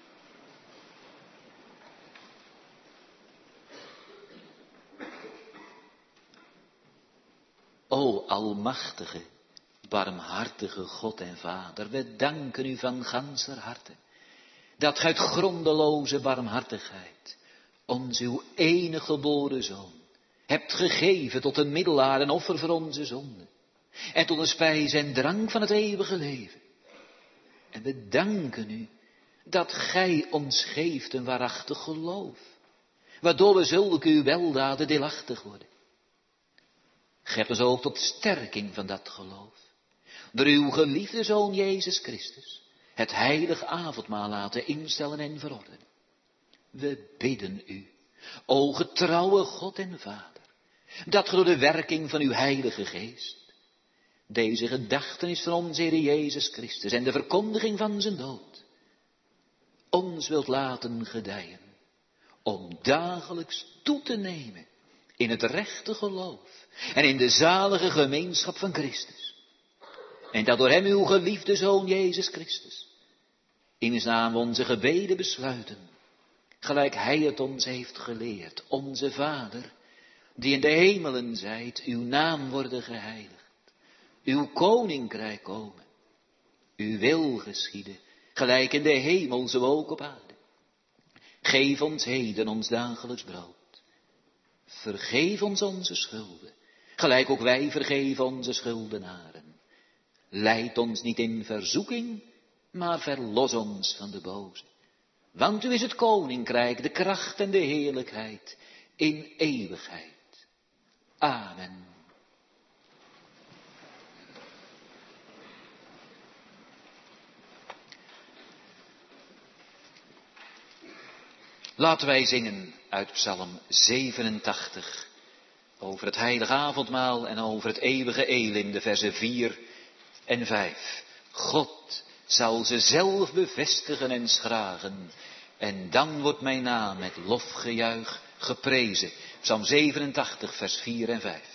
O almachtige, barmhartige God en Vader, we danken u van ganser harte, dat gij uit grondeloze barmhartigheid ons uw enige geboren Zoon hebt gegeven tot een middelaar en offer voor onze zonden, en tot een spijs en drank van het eeuwige leven. En we danken u dat gij ons geeft een waarachtig geloof, waardoor we zulke uw weldaden deelachtig worden. Gij hebt ons ook tot sterking van dat geloof, door uw geliefde Zoon Jezus Christus, het heilig avondmaal laten instellen en verordenen. We bidden u, o getrouwe God en Vader, dat ge door de werking van uw heilige geest deze gedachtenis van onze Heer Jezus Christus en de verkondiging van zijn dood ons wilt laten gedijen, om dagelijks toe te nemen in het rechte geloof en in de zalige gemeenschap van Christus. En dat door hem uw geliefde Zoon Jezus Christus in zijn naam onze gebeden besluiten, gelijk hij het ons heeft geleerd. Onze Vader, die in de hemelen zijt, uw naam worden geheiligd. Uw koninkrijk komen. Uw wil geschieden, gelijk in de hemel, zo ook op aarde. Geef ons heden ons dagelijks brood. Vergeef ons onze schulden, gelijk ook wij vergeven onze schuldenaren. Leid ons niet in verzoeking, maar verlos ons van de boze. Want u is het koninkrijk, de kracht en de heerlijkheid in eeuwigheid. Amen. Laten wij zingen uit Psalm 87 over het heilige avondmaal en over het eeuwige Elim, de versen 4 en 5. God zal ze zelf bevestigen en schragen, en dan wordt mijn naam met lofgejuich geprezen. Psalm 87, vers 4 en 5.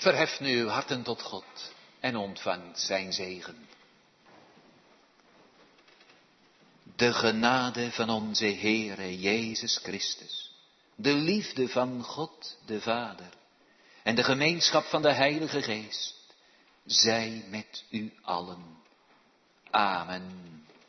Verheft nu uw harten tot God en ontvangt zijn zegen. De genade van onze Heere Jezus Christus, de liefde van God de Vader en de gemeenschap van de Heilige Geest, zij met u allen. Amen.